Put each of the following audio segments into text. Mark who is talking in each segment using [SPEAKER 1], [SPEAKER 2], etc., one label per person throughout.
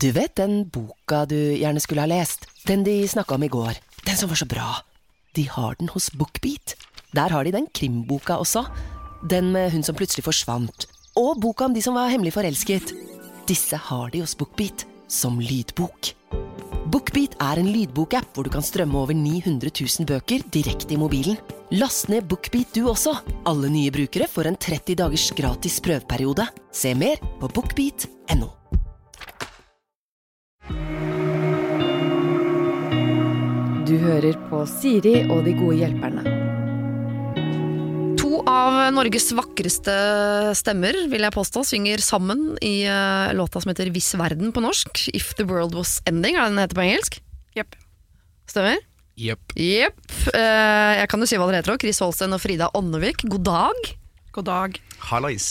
[SPEAKER 1] Du vet den boka du gjerne skulle ha lest? Den de snakket om i går. Den som var så bra. De har den hos BookBeat. Der har de den krimboka også. Den med hun som plutselig forsvant. Og boka om de som var hemmelig forelsket. Disse har de hos BookBeat som lydbok. BookBeat er en lydbokapp hvor du kan strømme over 900 000 bøker direkte i mobilen. Last ned BookBeat du også. Alle nye brukere får en 30 dagers gratis prøveperiode. Se mer på bookbeat.no.
[SPEAKER 2] Du hører på Siri og de gode hjelperne.
[SPEAKER 3] To av Norges vakreste stemmer, vil jeg påstå, synger sammen i låta som heter Hvis verden på norsk. If the world was ending, er det den heter på engelsk?
[SPEAKER 4] Jepp.
[SPEAKER 3] Stemmer?
[SPEAKER 5] Jepp.
[SPEAKER 3] Jeg kan jo si hva dere heter også. Chris Holsten og Frida Ånnevik. God dag.
[SPEAKER 4] God dag.
[SPEAKER 5] Hallais.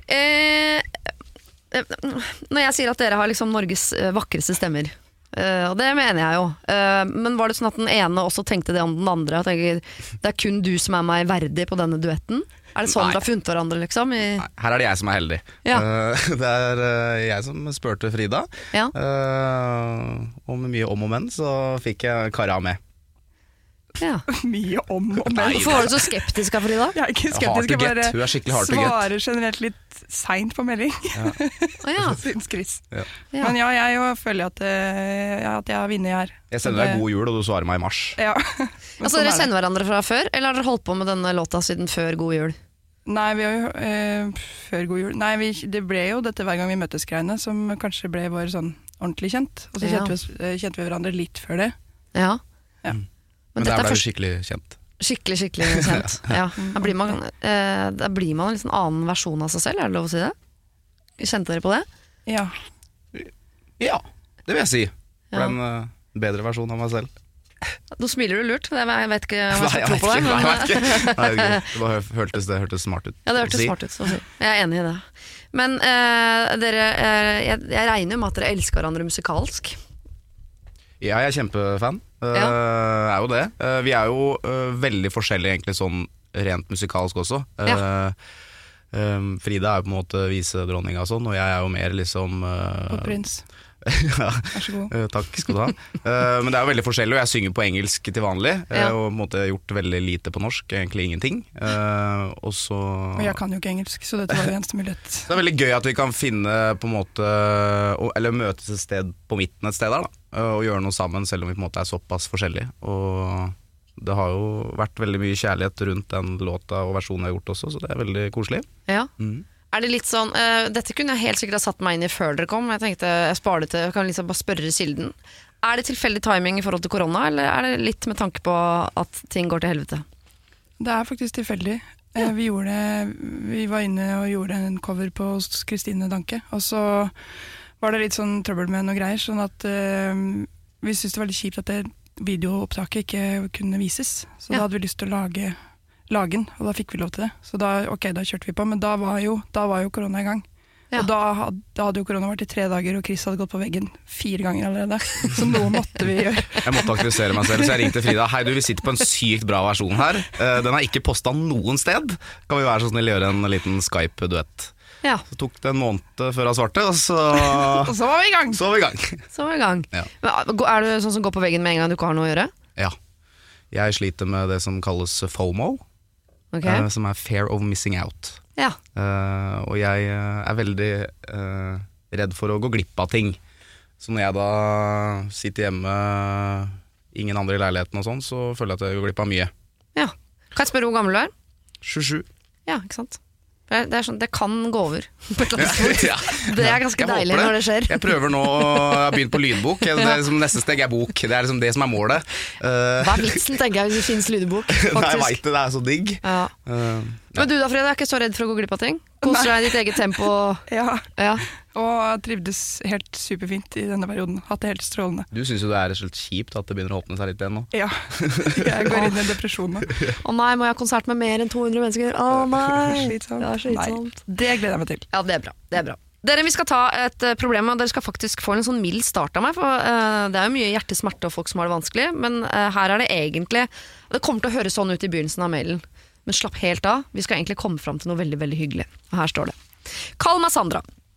[SPEAKER 3] Når jeg sier at dere har liksom Norges vakreste stemmer, og det mener jeg jo, men var det sånn at den ene også tenkte det om den andre, at det er kun du som er meg verdig på denne duetten? Er det sånn dere har funnet hverandre liksom?
[SPEAKER 5] Nei, her er det jeg som er heldig.
[SPEAKER 3] Ja.
[SPEAKER 5] Det er jeg som spurte Frida,
[SPEAKER 3] Ja.
[SPEAKER 5] og med mye om og men så fikk jeg Kara med.
[SPEAKER 3] Ja.
[SPEAKER 4] Mye om og men.
[SPEAKER 3] Hvorfor var du så skeptisk av Frida?
[SPEAKER 4] Jeg er ikke
[SPEAKER 5] Hard
[SPEAKER 4] skeptisk,
[SPEAKER 5] to
[SPEAKER 4] jeg
[SPEAKER 5] get.
[SPEAKER 4] bare
[SPEAKER 5] Hun er skikkelig hard to get.
[SPEAKER 4] svarer generelt litt sent på melding.
[SPEAKER 3] Ja.
[SPEAKER 4] Syns Chris.
[SPEAKER 5] Ja.
[SPEAKER 3] Ja.
[SPEAKER 4] Men ja, jeg jo føler at jeg har vunnet her.
[SPEAKER 5] Jeg sender deg god jul, og du svarer meg i mars.
[SPEAKER 4] Ja. Men
[SPEAKER 3] Altså
[SPEAKER 4] sånn
[SPEAKER 3] dere
[SPEAKER 4] er det.
[SPEAKER 3] kjenner hverandre fra før, eller har dere holdt på med denne låta siden før God jul?
[SPEAKER 4] Nei, vi har jo før god jul. Nei, det ble jo dette hver gang vi møttes greiene, som kanskje ble vår sånn ordentlig kjent. Og så
[SPEAKER 3] Ja.
[SPEAKER 4] kjente vi hverandre litt før det.
[SPEAKER 3] Ja.
[SPEAKER 4] Ja.
[SPEAKER 5] Men
[SPEAKER 3] dette
[SPEAKER 5] der
[SPEAKER 3] er
[SPEAKER 5] ble du
[SPEAKER 3] først
[SPEAKER 5] skikkelig kjent.
[SPEAKER 3] skikkelig kjent. Ja. Da blir man en litt sånn annen versjon av seg selv, er det lov å si det? Kjente dere på det?
[SPEAKER 4] Ja.
[SPEAKER 5] Ja, det vil jeg si. For
[SPEAKER 3] Ja.
[SPEAKER 5] en bedre versjon av meg selv.
[SPEAKER 3] Nå smiler du lurt, jeg vet ikke om jeg
[SPEAKER 5] Nei,
[SPEAKER 3] skal
[SPEAKER 5] jeg
[SPEAKER 3] tro
[SPEAKER 5] vet
[SPEAKER 3] på
[SPEAKER 5] ikke.
[SPEAKER 3] det.
[SPEAKER 5] Nei,
[SPEAKER 3] Men,
[SPEAKER 5] jeg vet ikke. Nei, det bare hørtes smart ut.
[SPEAKER 3] ja, det hørtes
[SPEAKER 5] å si.
[SPEAKER 3] smart ut. Så å si. Jeg er enig i det. Men dere, jeg regner jo med at dere elsker hverandre musikalsk.
[SPEAKER 5] Ja, jeg er kjempefan. Er jo det. Vi er jo veldig forskjellige egentlig sånn rent musikalsk også. Frida er jo på en måte visedronninga og sånn, og jeg er jo mer liksom
[SPEAKER 4] Og prins.
[SPEAKER 5] ja,
[SPEAKER 4] Vær så god.
[SPEAKER 5] takk skal du ha. Men det er jo veldig forskjellig, og jeg synger på engelsk til vanlig.
[SPEAKER 3] Ja.
[SPEAKER 5] Og på en måte gjort veldig lite på norsk, egentlig ingenting. Og så
[SPEAKER 4] Og jeg kan jo ikke engelsk, så dette var jo eneste mulighet.
[SPEAKER 5] det er veldig gøy at vi kan finne på en måte eller møtes et sted på midten et sted der da, og gjøre noe sammen selv om vi på en måte er såpass forskjellige. Og det har jo vært veldig mye kjærlighet rundt den låta og versjonen jeg har gjort også, så det er veldig koselig.
[SPEAKER 3] Ja. Er det litt sånn, dette kunne jeg helt sikkert ha satt meg inn i før dere kom. Jeg tenkte jeg sparer det til, jeg kan liksom bare spørre kilden. Er det tilfeldig timing i forhold til korona, eller er det litt med tanke på at ting går til helvete?
[SPEAKER 4] Det er faktisk tilfeldig. Vi var inne og gjorde en cover på hos Kristine Danke, og så var det litt sånn trøbbel med noe greier, sånn at vi syntes det var litt kjipt at det videoopptaket ikke kunne vises. Så da hadde vi lyst til å lage den, og da fikk vi lov til det. Så da kjørte vi på, men da var jo korona i gang.
[SPEAKER 3] Ja.
[SPEAKER 4] Og da hadde jo korona vært i 3 dager, og Chris hadde gått på veggen 4 ganger allerede. Så noe måtte vi gjøre.
[SPEAKER 5] Jeg måtte aktivisere meg selv, så jeg ringte Frida. Hei du, vi sitter på en sykt bra versjon her. Den er ikke postet noen sted. Kan vi være så snill å gjøre en liten Skype-duett?
[SPEAKER 3] Ja,
[SPEAKER 5] Så tok det en måned før jeg svarte, og så
[SPEAKER 4] Og så var vi i gang!
[SPEAKER 5] så var vi i gang.
[SPEAKER 3] så var vi i gang.
[SPEAKER 5] Ja.
[SPEAKER 3] Men, er du sånn som går på veggen med en gang du ikke har noe å gjøre?
[SPEAKER 5] Ja. Jeg sliter med det som kalles FOMO,
[SPEAKER 3] Ok.
[SPEAKER 5] som er Fear of Missing Out.
[SPEAKER 3] Ja.
[SPEAKER 5] Og jeg er veldig redd for å gå glipp av ting. Så når jeg da sitter hjemme, ingen andre i leiligheten og sånn, så føler jeg at jeg går glipp av mye.
[SPEAKER 3] Ja. Kan jeg spørre hvor gammel du er?
[SPEAKER 5] 27.
[SPEAKER 3] Ja, ikke sant? Det er sånn, det kan gå over på et eller annet punkt.
[SPEAKER 5] Ja.
[SPEAKER 3] Det er ganske
[SPEAKER 5] Jeg håper
[SPEAKER 3] deilig når det skjer.
[SPEAKER 5] Jeg prøver nå, jeg har begynt på lydbok. Det er liksom, neste steg er bok. Det er liksom det som er målet.
[SPEAKER 3] Hva er vitsen, tenker jeg, hvis det finnes lydbok,
[SPEAKER 5] Nei, jeg
[SPEAKER 3] faktisk.
[SPEAKER 5] vet det er så digg.
[SPEAKER 3] Ja. Men du da, Frida, er ikke så redd for å gå glipp av ting? Koser deg i ditt eget tempo?
[SPEAKER 4] Ja,
[SPEAKER 3] Ja.
[SPEAKER 4] og trivdes helt superfint i denne perioden. Hatt det helt strålende.
[SPEAKER 5] Du synes jo det er rett kjipt at det begynner å åpne seg litt igjen nå.
[SPEAKER 4] Ja, jeg går inn i en depresjon nå.
[SPEAKER 3] Å nei, må jeg ha konsert med mer enn 200 mennesker? Å nei,
[SPEAKER 4] Slitsomt.
[SPEAKER 3] det er slitsomt.
[SPEAKER 4] Nei, det gleder jeg meg til.
[SPEAKER 3] Ja, det er bra, det er bra. Dere, vi skal ta et problem, og dere skal faktisk få en sånn mild start av meg, for det er jo mye hjertesmerte og folk som har det vanskelig, men her er det egentlig, det kommer til å høres sånn ut i begynnelsen av mailen, men slapp helt av, vi skal egentlig komme frem til noe veldig, veldig hyggelig. Og her står det. Kall meg Sandra.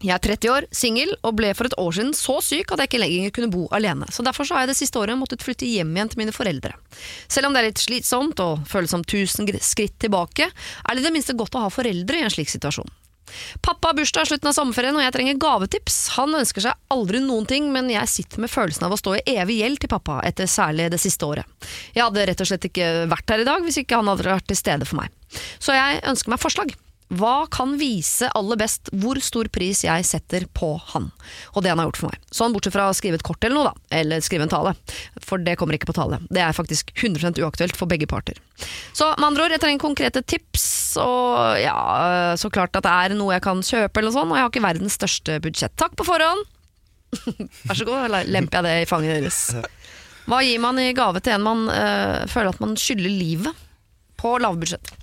[SPEAKER 3] Jeg er 30 år, single, og ble for et år siden så syk at jeg ikke lenger kunne bo alene. Så derfor så har jeg det siste året måttet flytte hjem igjen til mine foreldre. Selv om det er litt slitsomt og føles som 1000 skritt tilbake, er det minste godt å ha foreldre i en slik situasjon. Pappa har bursdag i slutten av sommerferien, og jeg trenger gavetips. Han ønsker seg aldri noen ting, men jeg sitter med følelsen av å stå i evig gjeld til pappa etter særlig det siste året. Jeg hadde rett og slett ikke vært her i dag hvis ikke han hadde vært til stede for meg. Så jeg ønsker meg forslag. Hva kan vise aller best hvor stor pris jeg setter på han og det han har gjort for meg? Sånn bortsett fra å skrive et kort eller noe da, eller skrive en tale, for det kommer ikke på tale. Det er faktisk 100% uaktuelt for begge parter. Så med andre ord, jeg trenger konkrete tips, og ja, så klart at det er noe jeg kan kjøpe eller sånn, og jeg har ikke verdens største budsjett. Takk på forhånd! Vær så god, eller lemper jeg det i fanget deres. Hva gir man i gave til en man føler at man skylder livet på lavbudsjett?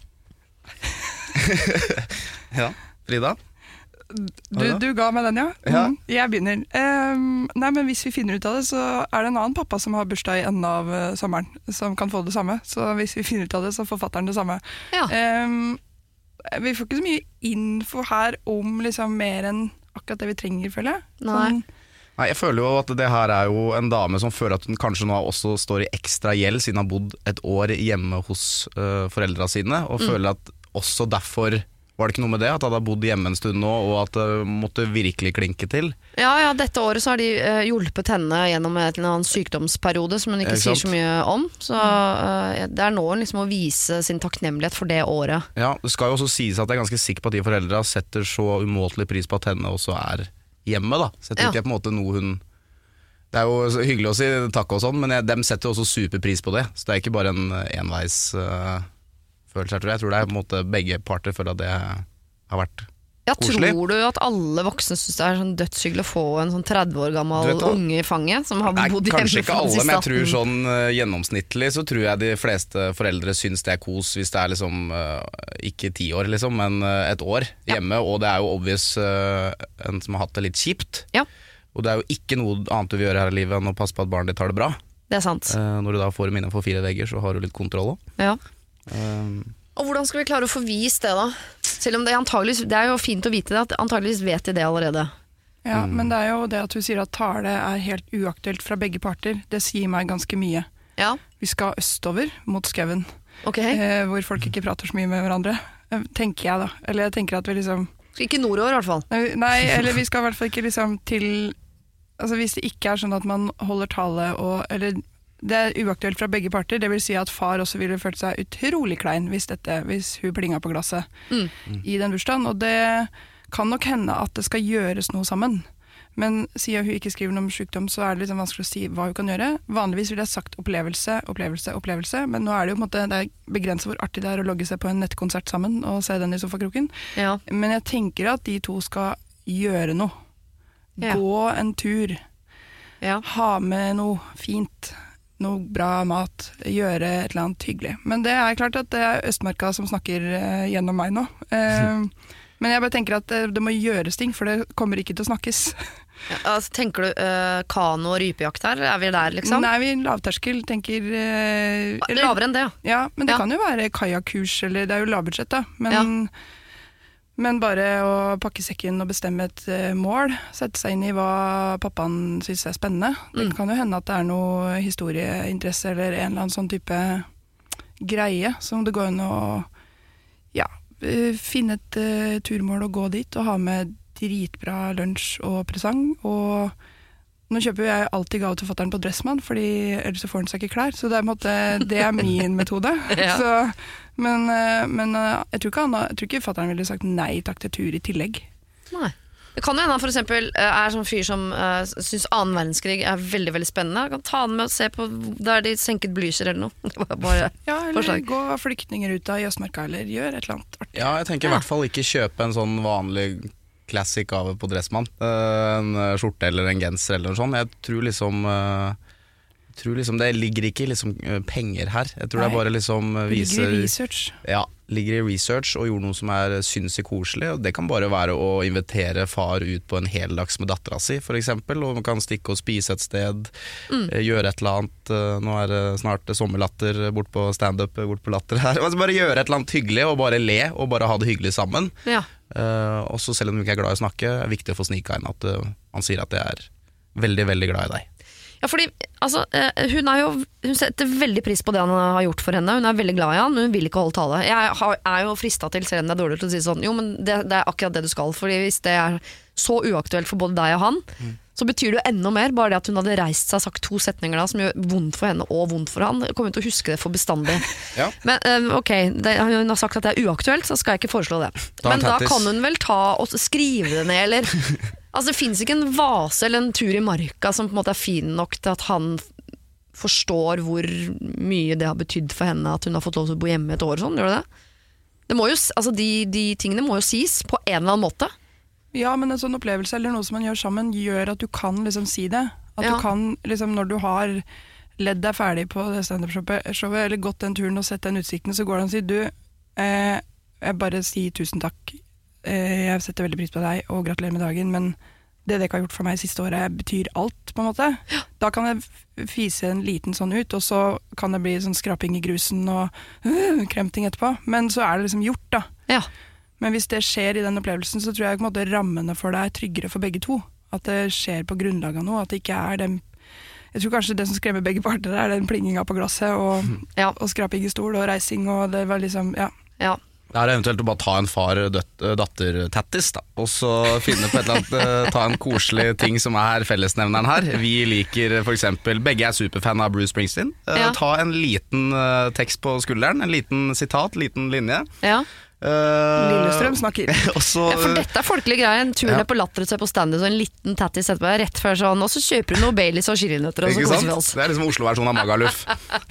[SPEAKER 5] Ja, Frida?
[SPEAKER 4] Du ga meg den, ja.
[SPEAKER 5] Ja.
[SPEAKER 4] Jeg begynner. Nei, men hvis vi finner ut av det, så er det en annen pappa som har bursdag i enden av sommeren, som kan få det samme. Så hvis vi finner ut av det, så får fatteren det samme.
[SPEAKER 3] Ja.
[SPEAKER 4] Vi får ikke så mye info her om liksom mer enn akkurat det vi trenger, føler jeg.
[SPEAKER 3] Nei.
[SPEAKER 5] Nei, jeg føler jo at det her er jo en dame som føler at hun kanskje nå også står i ekstra gjeld siden hun har bodd et år hjemme hos foreldra sine, og føler at også derfor var det ikke noe med det, at hun hadde bodd hjemme en stund nå, og at det måtte virkelig klinke til.
[SPEAKER 3] Ja, dette året så har de hjulpet henne gjennom en eller annen sykdomsperiode som hun ikke sier så mye om. Så det er nå liksom å vise sin takknemlighet for det året.
[SPEAKER 5] Ja, det skal jo også sies at jeg er ganske sikker på at de foreldra setter så umåtelig pris på at henne også er hjemme, da. Så jeg tror ikke på en måte noe hun... Det er jo så hyggelig å si takk og sånn, men dem setter også superpris på det. Så det er ikke bare en enveis følelse, jeg tror det er på en måte begge parter føler at det har vært koselig.
[SPEAKER 3] Tror du at alle voksne synes det er sånn dødshyggelig å få en sånn 30 år gammel unge i fanget som har bodd hjemme?
[SPEAKER 5] Kanskje ikke alle, men jeg tror sånn gjennomsnittlig så tror jeg de fleste foreldre synes det er kos hvis det er liksom ikke 10 år liksom, men et år hjemme, og det er jo obvious en som har hatt det litt kjipt.
[SPEAKER 3] Ja.
[SPEAKER 5] Og det er jo ikke noe annet du vil gjøre her i livet enn å passe på at barnet ditt har det bra.
[SPEAKER 3] Det er sant.
[SPEAKER 5] Når du da får dem innenfor 4 vegger, så har du litt kontroll også.
[SPEAKER 3] Ja. Og hvordan skal vi klare å få vist det da? Selv om det er jo fint å vite det, at antageligvis vet de det allerede.
[SPEAKER 4] Ja, men det er jo det at du sier at tale er helt uaktuelt fra begge parter. Det sier meg ganske mye.
[SPEAKER 3] Ja.
[SPEAKER 4] Vi skal østover mot skauen, hvor folk ikke prater så mye med hverandre, tenker jeg da. Eller jeg tenker at vi liksom...
[SPEAKER 3] Ikke nordover i hvert fall.
[SPEAKER 4] Nei, eller vi skal i hvert fall ikke liksom til... Altså hvis det ikke er sånn at man holder tale og... Eller det er uaktuelt fra begge parter, det vil si at far også ville følt seg utrolig klein hvis hun plinga på glasset i den bursdagen, og det kan nok hende at det skal gjøres noe sammen. Men siden hun ikke skriver noe om sykdom, så er det liksom vanskelig å si hva hun kan gjøre. Vanligvis ville jeg sagt opplevelse, men nå er det jo på en måte, det er begrenset hvor artig det er å logge seg på en nettkonsert sammen og se den i sofakroken. Ja. Men jeg tenker at de to skal gjøre noe. Gå en tur. Ha med noe fint. Noe bra mat, gjøre et eller annet hyggelig. Men det er klart at det er Østmarka som snakker gjennom meg nå. Men jeg bare tenker at det må gjøres ting, for det kommer ikke til å snakkes. Ja, altså, tenker du kano- og rypejakt her? Er vi der, liksom? Nei, vi er lavterskel, tenker... lavere enn det, ja. Ja, men det kan jo være kajakkurs, eller det er jo lavbudsjett da. Men bare å pakke sekken og bestemme et mål, sette seg inn i hva pappaen synes er spennende. Det kan jo hende at det er noe historieinteresse eller en eller annen sånn type greie som det går an å finne et turmål og gå dit og ha med dritbra lunsj og presang. Og nå kjøper jeg alltid gave til fatteren på Dressmann, fordi ellers så får han seg ikke klær. Så det er min metode. Så... Men jeg tror ikke fatteren ville sagt nei takk til tur i tillegg. Nei. Det kan jo hende for eksempel er sånn fyr som synes 2. verdenskrig er veldig, veldig spennende. Jeg kan ta den med og se på der de senket Blücher eller noe. Eller gå flyktninger ut av Østmarka, eller gjør et eller annet artig. Ja, jeg tenker i hvert fall ikke kjøpe en sånn vanlig classic gave på Dressmann. En skjorte eller en genser eller noe sånt. Jeg tror liksom det ligger ikke liksom penger her. Jeg tror det er bare liksom viser... Ligger i research. Ja, ligger i research og gjorde noe som sinnssykt koselig. Og det kan bare være å invitere far ut på en heldags med dattera si, for eksempel. Og man kan stikke og spise et sted, gjøre et eller annet. Nå er det snart sommerlatter bort på stand-up, bort på latter her. Altså bare gjøre et eller annet hyggelig og bare le og bare ha det hyggelig sammen. Ja.
[SPEAKER 5] Og så selv om du ikke er glad i å snakke, er det viktig å få snika inn at han sier at jeg er veldig, veldig glad i deg.
[SPEAKER 3] Ja, fordi altså, hun setter veldig pris på det han har gjort for henne. Hun er veldig glad i han, men hun vil ikke holde tale. Jeg er jo fristet til, selv om det er dårlig til å si sånn, jo, men det er akkurat det du skal. Fordi hvis det er så uaktuelt for både deg og han, så betyr det jo enda mer. Bare det at hun hadde reist seg og sagt 2 setninger da, som gjør vondt for henne og vondt for han. Jeg kommer til å huske det for bestandig.
[SPEAKER 5] Ja.
[SPEAKER 3] Men ok, hun har sagt at det er uaktuelt, så skal jeg ikke foreslå det. Men da kan hun vel ta og skrive det ned, eller... Altså, det finnes ikke en vase eller en tur i marka som på en måte er fin nok til at han forstår hvor mye det har betydd for henne at hun har fått lov til å bo hjemme et år, sånn, gjør det? Det må jo, altså de tingene må jo sies på en eller annen måte.
[SPEAKER 4] Ja, men en sånn opplevelse eller noe som man gjør sammen gjør at du kan liksom si det. At du kan, liksom, når du har ledd deg ferdig på det stand-up-showet eller gått den turen og sett den utsikten, så går det an å si, du, jeg bare sier tusen takk. Jeg setter veldig pris på deg og gratulerer med dagen, men det dere har gjort for meg siste året betyr alt, på en måte. Ja. Da kan jeg fise en liten sånn ut, og så kan det bli sånn skraping i grusen og kremting etterpå. Men så er det liksom gjort, da. Ja. Men hvis det skjer i den opplevelsen, så tror jeg på en måte rammene for deg er tryggere for begge to. At det skjer på grunnlag av noe, at det ikke er dem. Jeg tror kanskje det som skremmer begge parter er den plinginga på glasset og skraping i stol og reising, og det var liksom, ja.
[SPEAKER 5] Det er eventuelt å bare ta en far-datter-tattis da, og så finne på et eller annet, ta en koselig ting som er fellesnevneren her. Vi liker for eksempel, begge er superfan av Bruce Springsteen. Ta en liten tekst på skulderen, en liten sitat, liten linje. Ja.
[SPEAKER 4] Lillestrøm snakker.
[SPEAKER 3] For dette er folkelig greier. En tur ned på Latter og se på standet, så en liten tattis etterpå rett før sånn, og så kjøper du noe Baileys og chilinøtter, og så koser vi oss.
[SPEAKER 5] Det er liksom Oslo-versjonen av Magaluf.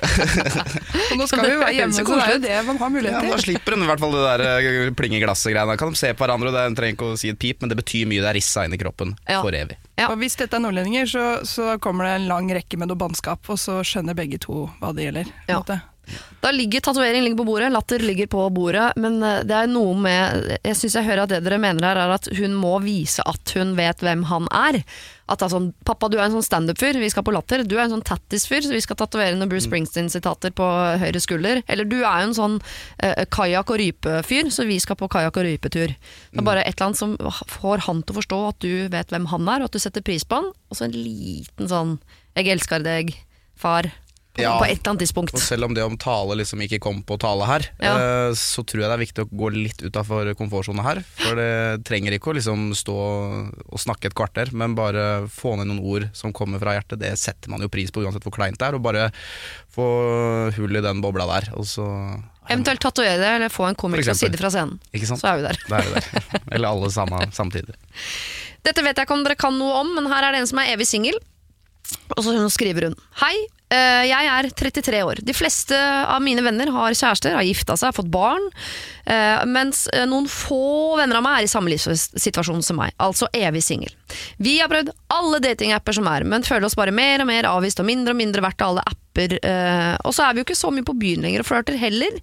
[SPEAKER 4] Og nå skal vi jo være hjemme, så det er jo det man har mulighet til.
[SPEAKER 5] Da slipper hun i hvert fall det der plingeglasset-greiene. Kan de se på hverandre, og det trenger ikke å si et pip, men det betyr mye, det er rissa inn i kroppen for evig.
[SPEAKER 4] Ja. Og hvis dette er nordlendinger, så kommer det en lang rekke med noe bannskap, og så skjønner begge to hva det gjelder. Ja.
[SPEAKER 3] Da ligger tatovering på bordet, latter ligger på bordet, men det er noe med, jeg synes jeg hører at det dere mener her er at hun må vise at hun vet hvem han er. At det er sånn, pappa du er en sånn stand-up-fyr, vi skal på latter, du er en sånn tattis-fyr, så vi skal tatovere noen Bruce Springsteen-sitater på høyre skulder, eller du er jo en sånn kajak- og rype-fyr, så vi skal på kajak- og rypetur. Det er bare et eller annet som får han til å forstå at du vet hvem han er, og at du setter pris på han, og så en liten sånn, jeg elsker deg, far, på et eller annet tidspunkt.
[SPEAKER 5] Og selv om det om tale liksom ikke kom på tale her, så tror jeg det er viktig å gå litt utenfor komfortzonen her, for det trenger ikke å liksom stå og snakke et kvarter, men bare få ned noen ord som kommer fra hjertet. Det setter man jo pris på uansett hvor kleint det er, og bare få hull i den bobla der, og så
[SPEAKER 3] eventuelt tatovere det, eller få en komiker side fra scenen.
[SPEAKER 5] Ikke sant?
[SPEAKER 3] Så er vi der.
[SPEAKER 5] Da er vi der. Eller alle samtidig.
[SPEAKER 3] Dette vet jeg ikke om dere kan noe om, men her er det en som er evig singel. Og så skriver hun: Hei, jeg er 33 år. De fleste av mine venner har kjærester, har gifta seg, har fått barn, mens noen få venner av meg er i samme livssituasjon som meg, altså evig singel. Vi har prøvd alle datingapper som er, men føler oss bare mer og mer avvist og mindre verdt av alle apper, og så er vi jo ikke så mye på byen lenger og flørter heller.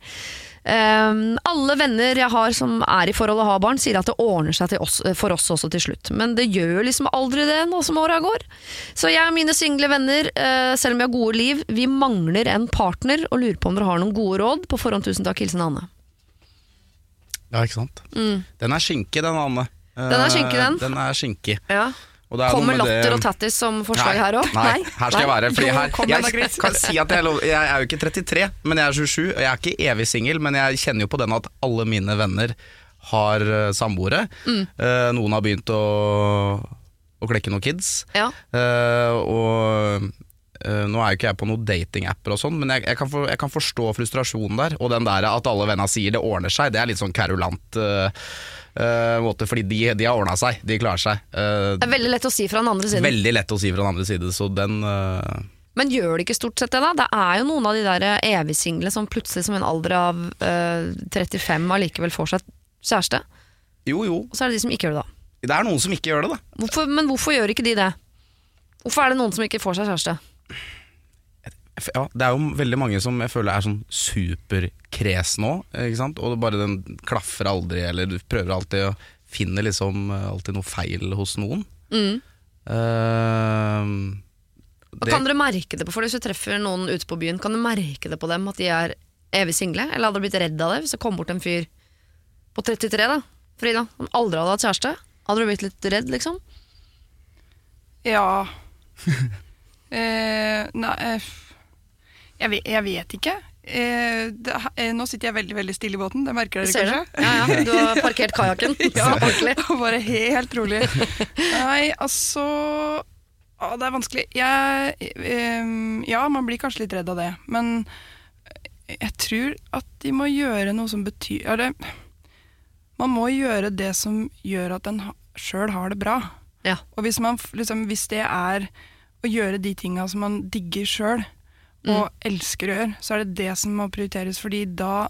[SPEAKER 3] Alle venner jeg har som er i forhold og har barn, sier at det ordner seg for oss også til slutt, men det gjør liksom aldri det nå som året går. Så jeg og mine single venner, selv om vi har gode liv, vi mangler en partner og lurer på om dere har noen gode råd. På forhånd, tusen takk, hilsen Anne.
[SPEAKER 5] Ja, ikke sant? Den er skinke, den Anne.
[SPEAKER 3] Den er skinke, den.
[SPEAKER 5] Den er skinke.
[SPEAKER 3] Ja. Kommer latter og tattis som forslag her også?
[SPEAKER 5] Nei, her skal jeg være. Fordi jeg kan si at jeg er jo ikke 33, men jeg er 27. Og jeg er ikke evig singel, men jeg kjenner jo på den at alle mine venner har samboere. Noen har begynt å klekke noen kids. Ja. Og nå er jo ikke jeg på noen datingapper og sånn, men jeg kan forstå frustrasjonen der. Og den der at alle venner sier det ordner seg, det er litt sånn kverulant måte, fordi de har ordnet seg, de klarer seg.
[SPEAKER 3] Det er veldig lett å si fra den andre siden.
[SPEAKER 5] Veldig lett å si fra den andre siden, så den
[SPEAKER 3] Men gjør det ikke stort sett det da? Det er jo noen av de der evigsingle som plutselig som en alder av 35 allikevel får seg kjæreste.
[SPEAKER 5] Jo.
[SPEAKER 3] Og så er det de som ikke gjør det da.
[SPEAKER 5] Det er noen som ikke gjør det da.
[SPEAKER 3] Men hvorfor gjør ikke de det? Hvorfor er det noen som ikke får seg kjæreste?
[SPEAKER 5] Ja, det er jo veldig mange som jeg føler er sånn superkres nå, ikke sant? Og bare den klaffer aldri, eller du prøver alltid å finne liksom alltid noe feil hos noen.
[SPEAKER 3] Kan dere merke det på, for hvis du treffer noen ute på byen, kan du merke det på dem at de er evig single, eller hadde du blitt redd av det hvis det kom bort en fyr på 33 da? Frida, om du aldri hadde hatt kjæreste, hadde du blitt litt redd, liksom?
[SPEAKER 4] Ja. Nei, jeg vet ikke. Nå sitter jeg veldig, veldig stille i båten, det merker dere
[SPEAKER 3] Ser
[SPEAKER 4] kanskje?
[SPEAKER 3] du? Ja, du har parkert kajakken.
[SPEAKER 4] Ja,
[SPEAKER 3] Ordentlig.
[SPEAKER 4] bare helt rolig. Nei, altså det vanskelig. Ja, man blir kanskje litt redd av det, men jeg tror at de må gjøre noe som betyr man må gjøre det som gjør at en selv har det bra.
[SPEAKER 3] Ja.
[SPEAKER 4] Og hvis det er å gjøre de tingene som man digger selv og elsker å gjøre, så er det det som må prioriteres, fordi da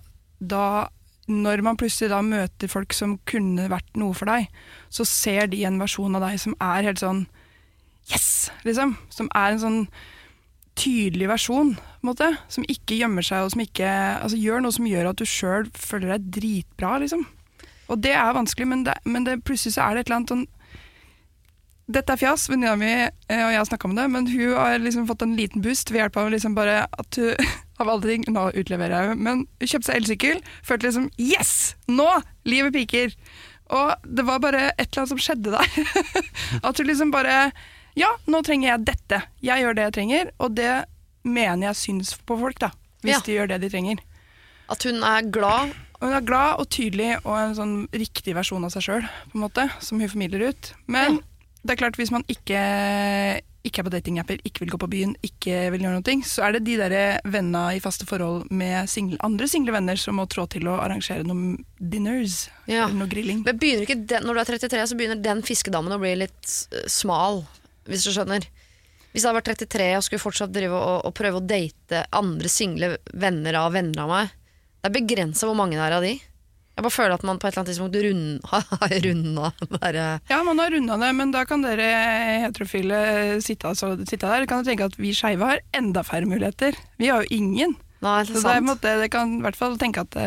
[SPEAKER 4] når man plutselig da møter folk som kunne vært noe for deg, så ser de en versjon av deg som er helt sånn yes, liksom, som er en sånn tydelig versjon, på en måte, som ikke gjemmer seg, og som ikke, altså gjør noe som gjør at du selv føler deg dritbra, liksom. Og det er vanskelig, men det plutselig så er det et eller annet sånn, dette er fjas, venninna mi og jeg har snakket om det, men hun har liksom fått en liten boost ved hjelp av liksom bare at hun, av alle ting, nå utleverer jeg jo, men hun kjøpte seg elsykkel, følte liksom, yes, nå, livet piker. Og det var bare et eller annet som skjedde der. At hun liksom bare, ja, nå trenger jeg dette. Jeg gjør det jeg trenger, og det mener jeg syns på folk da, hvis de gjør det de trenger.
[SPEAKER 3] At hun er glad.
[SPEAKER 4] Hun er glad og tydelig, og en sånn riktig versjon av seg selv, på en måte, som hun formidler ut. Men det er klart, hvis man ikke er på datingapper, ikke vil gå på byen, ikke vil gjøre noe, så er det de der vennene i faste forhold med andre single venner som må trå til å arrangere noen dinners, eller noe grilling.
[SPEAKER 3] Men begynner ikke den, når du er 33, så begynner den fiskedammen å bli litt smal, hvis du skjønner. Hvis jeg hadde vært 33 og skulle fortsatt drive og prøve å date andre single venner av meg, det er begrenset hvor mange det er av de. Jeg bare føler at man på et eller annet tidspunkt har rundet bare...
[SPEAKER 4] Ja, man har rundet det, men da kan dere heterofile sitte der. Kan dere tenke at vi skeive har enda færre muligheter. Vi har jo ingen.
[SPEAKER 3] Nei, det er
[SPEAKER 4] så
[SPEAKER 3] sant.
[SPEAKER 4] det kan i hvert fall tenke at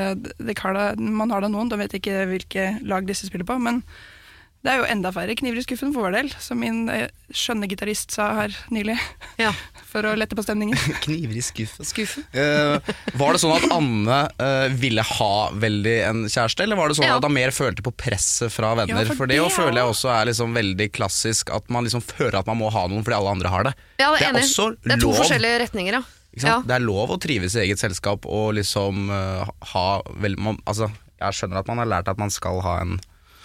[SPEAKER 4] man har da noen, da vet ikke hvilke lag disse spiller på, men det er jo enda færre kniver i skuffen for vår del, som min skjønne gitarist sa her nylig. Ja. For å lette på stemningen.
[SPEAKER 5] Kniver i skuffen. Var det sånn at Anne ville ha veldig en kjæreste, eller var det sånn at han mer følte på presset fra venner?
[SPEAKER 4] Ja,
[SPEAKER 5] for det føler jeg også er liksom veldig klassisk, at man liksom føler at man må ha noen fordi alle andre har det.
[SPEAKER 3] Ja, det er enig.
[SPEAKER 5] også lov.
[SPEAKER 3] Det er to forskjellige retninger, ja.
[SPEAKER 5] Det er lov å trives i eget selskap og liksom ha altså, jeg skjønner at man har lært at man skal ha en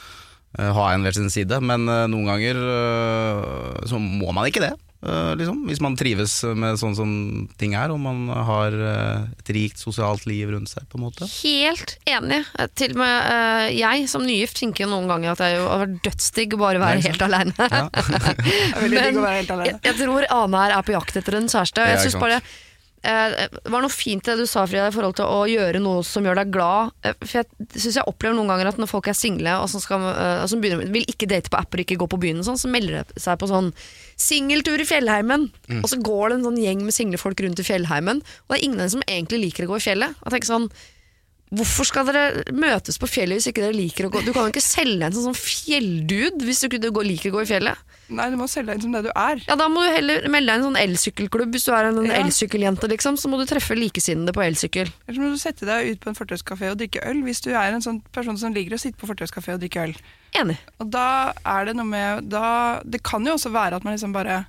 [SPEAKER 5] ved sin side, men noen ganger så må man ikke det, liksom. Hvis man trives med sånn som ting er, og man har et rikt sosialt liv rundt seg, på en måte.
[SPEAKER 3] Helt enig. Til og med jeg som nygift tenker noen ganger at jeg har vært dødsdigg å bare være helt alene.
[SPEAKER 4] Ja. Men
[SPEAKER 3] jeg tror Ane her er på jakt etter en kjæreste. Jeg synes bare det var noe fint det du sa, Frida, i forhold til å gjøre noe som gjør deg glad. For jeg synes jeg opplever noen ganger at når folk er single og som vil ikke date på apper, ikke gå på byen og sånn, så melder det seg på sånn singeltur i fjellheimen. Og så går det en sånn gjeng med single folk rundt i fjellheimen, og det er ingen som egentlig liker å gå i fjellet. Jeg tenker sånn, hvorfor skal dere møtes på fjellet hvis ikke dere liker å gå? Du kan jo ikke selge en sånn fjelldude hvis du ikke liker å gå i fjellet.
[SPEAKER 4] Nei, du må selge deg inn som det du er.
[SPEAKER 3] Ja, da må du heller melde deg en sånn elsykkelklubb. Hvis du er en elsykkeljente, liksom, så må du treffe likesinnede på elsykkel.
[SPEAKER 4] Eller så må du sette deg ut på en fortauskafé og drikke øl, hvis du er en sånn person som ligger og sitter på fortauskafé og drikker øl.
[SPEAKER 3] Enig.
[SPEAKER 4] Og da er det noe med det kan jo også være at man liksom bare...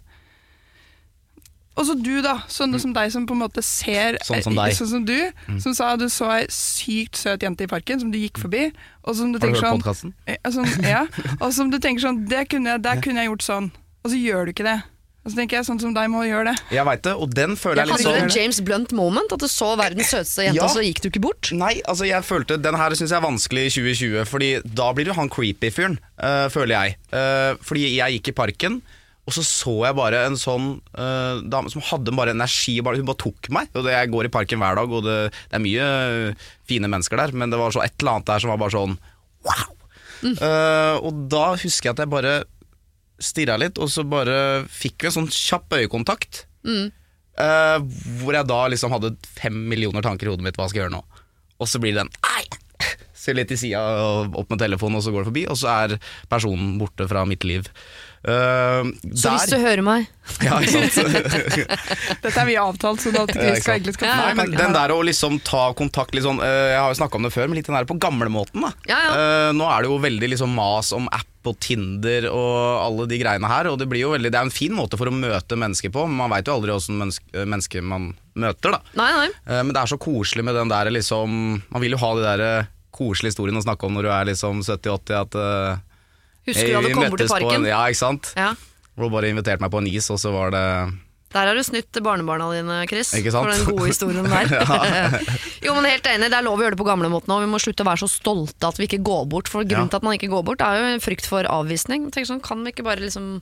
[SPEAKER 4] Og så du da, sånne som deg som på en måte ser
[SPEAKER 5] Sånn som deg.
[SPEAKER 4] Sånn som du, som sa du så ei sykt søt jente i parken som du gikk forbi, og som du
[SPEAKER 5] Har du
[SPEAKER 4] tenker
[SPEAKER 5] hørt
[SPEAKER 4] sånn
[SPEAKER 5] podcasten?
[SPEAKER 4] Ja, og som du tenker sånn der kunne jeg gjort sånn, og så gjør du ikke det. Og så tenker jeg sånn som deg må gjøre det.
[SPEAKER 5] Jeg vet det, og den føler jeg litt
[SPEAKER 3] Hadde du
[SPEAKER 5] sånn
[SPEAKER 3] en James Blunt moment? At du så verdens søteste jente, og så gikk du ikke bort?
[SPEAKER 5] Nei, altså jeg følte den her synes jeg er vanskelig i 2020, fordi da blir du han creepy fyren, føler jeg. Fordi jeg gikk i parken, og så jeg bare en sånn dame som hadde bare energi, hun bare tok meg. Og jeg går i parken hver dag, og det er mye fine mennesker der, men det var så et eller annet der som var bare sånn wow! Og da husker jeg at jeg bare stirret litt, og så bare fikk vi en sånn kjapp øyekontakt, hvor jeg da liksom hadde 5 millioner tanker i hodet mitt, hva skal jeg gjøre nå? Og så blir det den, ser litt i siden og opp med telefonen, og så går det forbi, og så personen borte fra mitt liv.
[SPEAKER 3] Så hvis du hører meg
[SPEAKER 5] Ja, ikke sant?
[SPEAKER 4] Dette vi avtalt, sånn at vi skal egentlig skal
[SPEAKER 5] Nei, men den der å liksom ta kontakt litt sånn, jeg har jo snakket om det før, men litt den der på gamlemåten da. Nå det jo veldig liksom mas om app og Tinder og alle de greiene her, og det blir jo veldig, det en fin måte for å møte mennesker på, men man vet jo aldri hvordan mennesker man møter da.
[SPEAKER 3] Nei.
[SPEAKER 5] Men det så koselig med den der liksom, man vil jo ha de der koselige historiene å snakke om når du liksom 70-80 at
[SPEAKER 3] husker du at du kom bort til parken?
[SPEAKER 5] Ja, ikke sant?
[SPEAKER 3] Ja.
[SPEAKER 5] Hvor bare inviterte meg på en is, og så var det...
[SPEAKER 3] Der har du snytt barnebarna dine, Chris,
[SPEAKER 5] ikke sant?
[SPEAKER 3] for den gode historien der. Jo, men helt enig, det lov å gjøre det på gamlemåten, og vi må slutte å være så stolte at vi ikke går bort, for grunnen til at man ikke går bort jo en frykt for avvisning. Tenk sånn, kan vi ikke bare liksom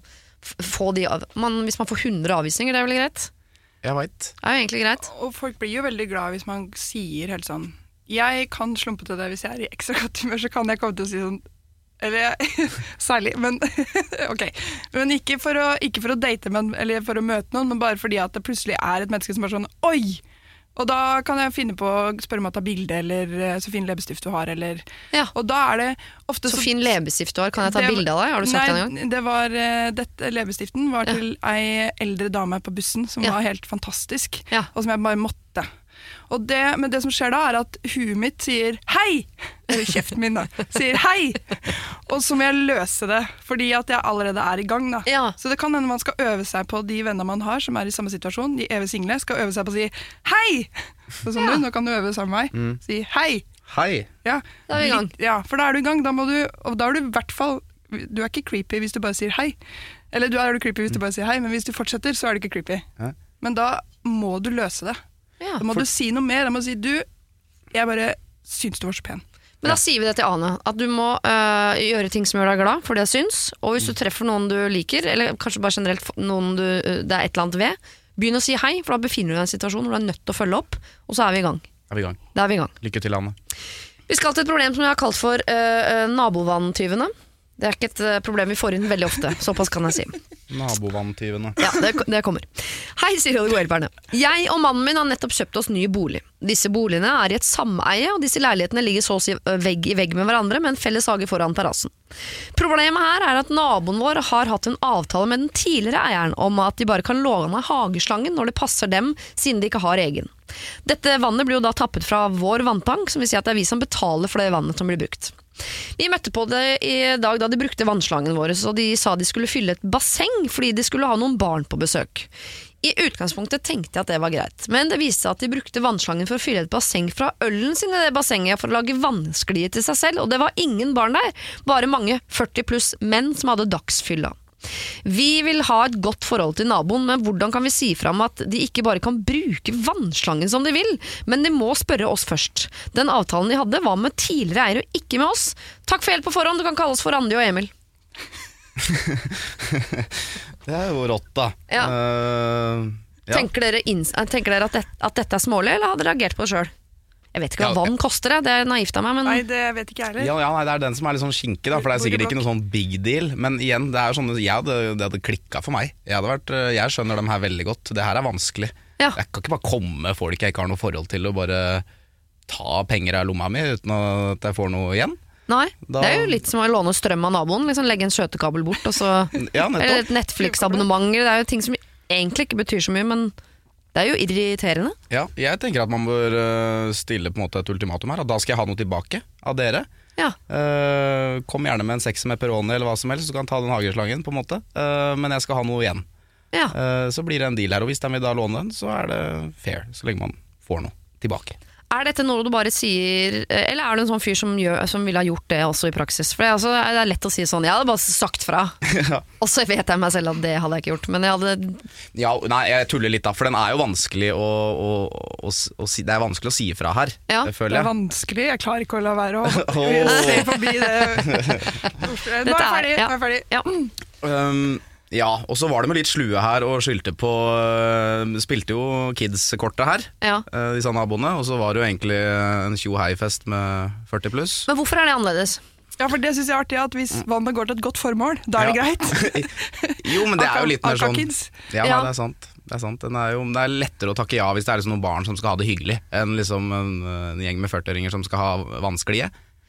[SPEAKER 3] få de hvis man får 100 avvisninger, det vel greit?
[SPEAKER 5] Jeg vet.
[SPEAKER 3] Det jo egentlig greit.
[SPEAKER 4] Og folk blir jo veldig glad hvis man sier helt sånn, jeg kan slumpe til det hvis jeg i ekstra godt humør, så kan jeg komme til å si sånn, eller særlig, men ok. Men ikke for å date, eller for å møte noen, men bare fordi at det plutselig et menneske som sånn, oi! Og da kan jeg finne på å spørre om å ta bilde, eller så fin leppestift du har, eller...
[SPEAKER 3] Ja.
[SPEAKER 4] Og da det ofte
[SPEAKER 3] så fin leppestift du har, kan jeg ta bilde av deg? Har du sagt det en gang?
[SPEAKER 4] Nei, det var, leppestiften var til ei eldre dame på bussen, som var helt fantastisk, og som jeg bare måtte. Men det som skjer da at huet mitt sier hei, eller kjeften min da, sier hei, og så må jeg løse det, fordi at jeg allerede i gang da.
[SPEAKER 3] Ja.
[SPEAKER 4] Så det kan hende man skal øve seg på de venner man har som i samme situasjon, de evige single, skal øve seg på å si hei, så sånn nå kan du øve sammen med meg, si hei.
[SPEAKER 5] Hei.
[SPEAKER 4] Ja.
[SPEAKER 3] Da vi i gang.
[SPEAKER 4] Ja, for da du i gang, og da du i hvert fall, du ikke creepy hvis du bare sier hei, eller du creepy hvis du bare sier hei, men hvis du fortsetter så det ikke creepy.
[SPEAKER 5] Hæ?
[SPEAKER 4] Men da må du løse det.
[SPEAKER 3] Ja.
[SPEAKER 4] Da må du si noe mer. Da må du si, jeg bare syns du var så pen.
[SPEAKER 3] Men da sier vi det til Ane, at du må gjøre ting som gjør deg glad, for det syns, og hvis du treffer noen du liker, eller kanskje bare generelt noen det et eller annet ved, begynn å si hei, for da befinner du deg i en situasjon hvor du nødt til å følge opp, og så vi i gang.
[SPEAKER 5] Da vi i gang.
[SPEAKER 3] Da vi i gang.
[SPEAKER 5] Lykke til, Anne.
[SPEAKER 3] Vi skal til et problem som jeg har kalt for nabovanntyvene. Det ikke et problem vi får inn veldig ofte, såpass kan jeg si.
[SPEAKER 5] Nabovanntyvene.
[SPEAKER 3] Ja, det kommer. Hei, Siri og godhjelperne. Jeg og mannen min har nettopp kjøpt oss ny bolig. Disse boligene i et sameie, og disse leilighetene ligger så å si vegg i vegg med hverandre, med en felles hage foran terrassen. Problemet her at naboen vår har hatt en avtale med den tidligere eieren om at de bare kan låne hageslangen når det passer dem, siden de ikke har egen. Dette vannet blir jo da tappet fra vår vanntank, som vil si at det vi som betaler for det vannet som blir brukt. Vi møtte på det i dag da de brukte vannslangen vår, og de sa de skulle fylle et basseng fordi de skulle ha noen barn på besøk. I utgangspunktet tenkte jeg at det var greit, men det viste seg at de brukte vannslangen for å fylle et basseng fra ølen sin i det bassenget for å lage vannsklie til seg selv, og det var ingen barn der, bare mange 40 pluss menn som hadde dagsfylla. Vi vil ha et godt forhold til naboen, men hvordan kan vi si fra om at de ikke bare kan bruke vannslangen som de vil, men de må spørre oss først. Den avtalen de hadde var med tidligere eier og ikke med oss. Takk for hjelp på forhånd, du kan kalle oss for Randi og Emil.
[SPEAKER 5] Det jo rått da.
[SPEAKER 3] Ja.
[SPEAKER 5] Ja.
[SPEAKER 3] Tenker dere at dette smålig, eller hadde dere reagert på det selv? Jeg vet ikke hva vann koster, det naivt av meg, men...
[SPEAKER 4] Nei, det vet ikke jeg heller.
[SPEAKER 5] Ja, nei, det den som litt sånn skinke da, for det sikkert ikke noe sånn big deal, men igjen, det jo sånn, det hadde klikket for meg. Jeg skjønner dem her veldig godt, det her vanskelig.
[SPEAKER 3] Ja.
[SPEAKER 5] Jeg kan ikke bare komme folk jeg ikke har noe forhold til og bare ta penger av lomma mi uten at jeg får noe igjen.
[SPEAKER 3] Nei, det jo litt som å låne strøm av naboen, liksom legge en skjøtekabel bort, og så...
[SPEAKER 5] Ja,
[SPEAKER 3] eller et Netflix-abonnement, det jo ting som egentlig ikke betyr så mye, men... Det jo irriterende. Ja,
[SPEAKER 5] jeg tenker at man bør stille på en måte et ultimatum her, og da skal jeg ha noe tilbake av dere.
[SPEAKER 3] Ja.
[SPEAKER 5] Kom gjerne med en sekser med Peroni eller hva som helst, så kan ta den hageslangen på en måte, men jeg skal ha noe igjen.
[SPEAKER 3] Ja.
[SPEAKER 5] Så blir det en deal her, og hvis de vil da låne den, så det fair, så lenge man får noe tilbake.
[SPEAKER 3] Dette noe du bare sier, eller du en sånn fyr som ville ha gjort det også i praksis? For det lett å si sånn, jeg hadde bare sagt fra, og så vet jeg meg selv at det hadde jeg ikke gjort, men jeg hadde...
[SPEAKER 5] Ja, nei, jeg tuller litt da, for den jo vanskelig å si, det vanskelig å si fra her, det føler jeg.
[SPEAKER 4] Det vanskelig, jeg klarer ikke å la være å se forbi det. Nå jeg ferdig.
[SPEAKER 3] Ja.
[SPEAKER 5] Ja, og så var det med litt slue her og skyldte på, spilte jo kids-kortet her, disse naboene, og så var det jo egentlig en tjo-hei-fest med 40 pluss.
[SPEAKER 3] Men hvorfor det annerledes?
[SPEAKER 4] Ja, for det synes jeg artig at hvis vannet går til et godt formål, da det greit.
[SPEAKER 5] Jo, men det jo litt mer sånn... Ja,
[SPEAKER 3] ja.
[SPEAKER 5] Det sant. Det sant. Det lettere å takke ja hvis det liksom noen barn som skal ha det hyggelig, enn liksom en gjeng med 40-åringer som skal ha vannsklie.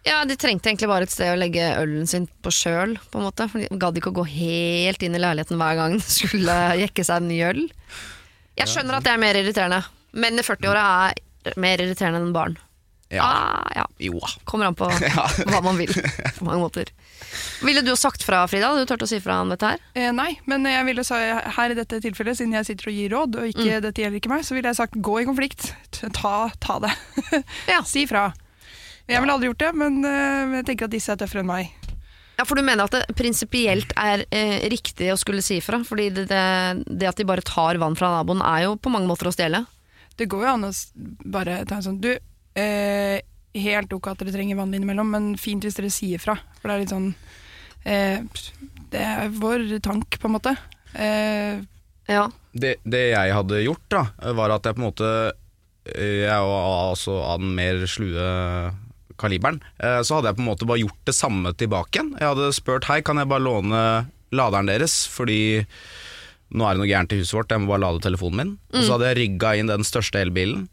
[SPEAKER 3] Ja, de trengte egentlig bare et sted å legge ølen sin på kjøl, på en måte. For de gadd ikke å gå helt inn i leiligheten hver gang de skulle jekke seg en ny øl. Jeg skjønner at det er mer irriterende. Menn i 40-åra er mer irriterende enn barn.
[SPEAKER 5] Ja.
[SPEAKER 3] Jo. Kommer an på hva man vil, på mange måter. Ville du ha sagt fra, Frida? Du tørte å si fra om dette her?
[SPEAKER 4] Nei, men jeg ville her i dette tilfellet, siden jeg sitter og gir råd, og ikke, dette gjelder ikke meg, så ville jeg sagt gå i konflikt. Ta det. Si fra. Jeg ville aldri gjort det, men jeg tenker at disse er tøffere enn meg.
[SPEAKER 3] Ja, for du mener at det prinsipielt er riktig å skulle si fra, fordi det at de bare tar vann fra naboen er jo på mange måter å stjele.
[SPEAKER 4] Det går jo an å bare ta en sånn, helt ok at dere trenger vann innimellom, men fint hvis dere sier fra, for det er litt sånn, det er vår tank på en måte.
[SPEAKER 3] Ja.
[SPEAKER 5] Det jeg hadde gjort da, var at jeg på en måte, jeg var altså av den mer slue kaliberen, så hadde jeg på en måte bare gjort det samme tilbake igjen. Jeg hadde spurt, hei, kan jeg bare låne laderen deres, fordi nå er det noe gærent i huset vårt, jeg må bare lade telefonen min. Og så hadde jeg rigget inn den største elbilen,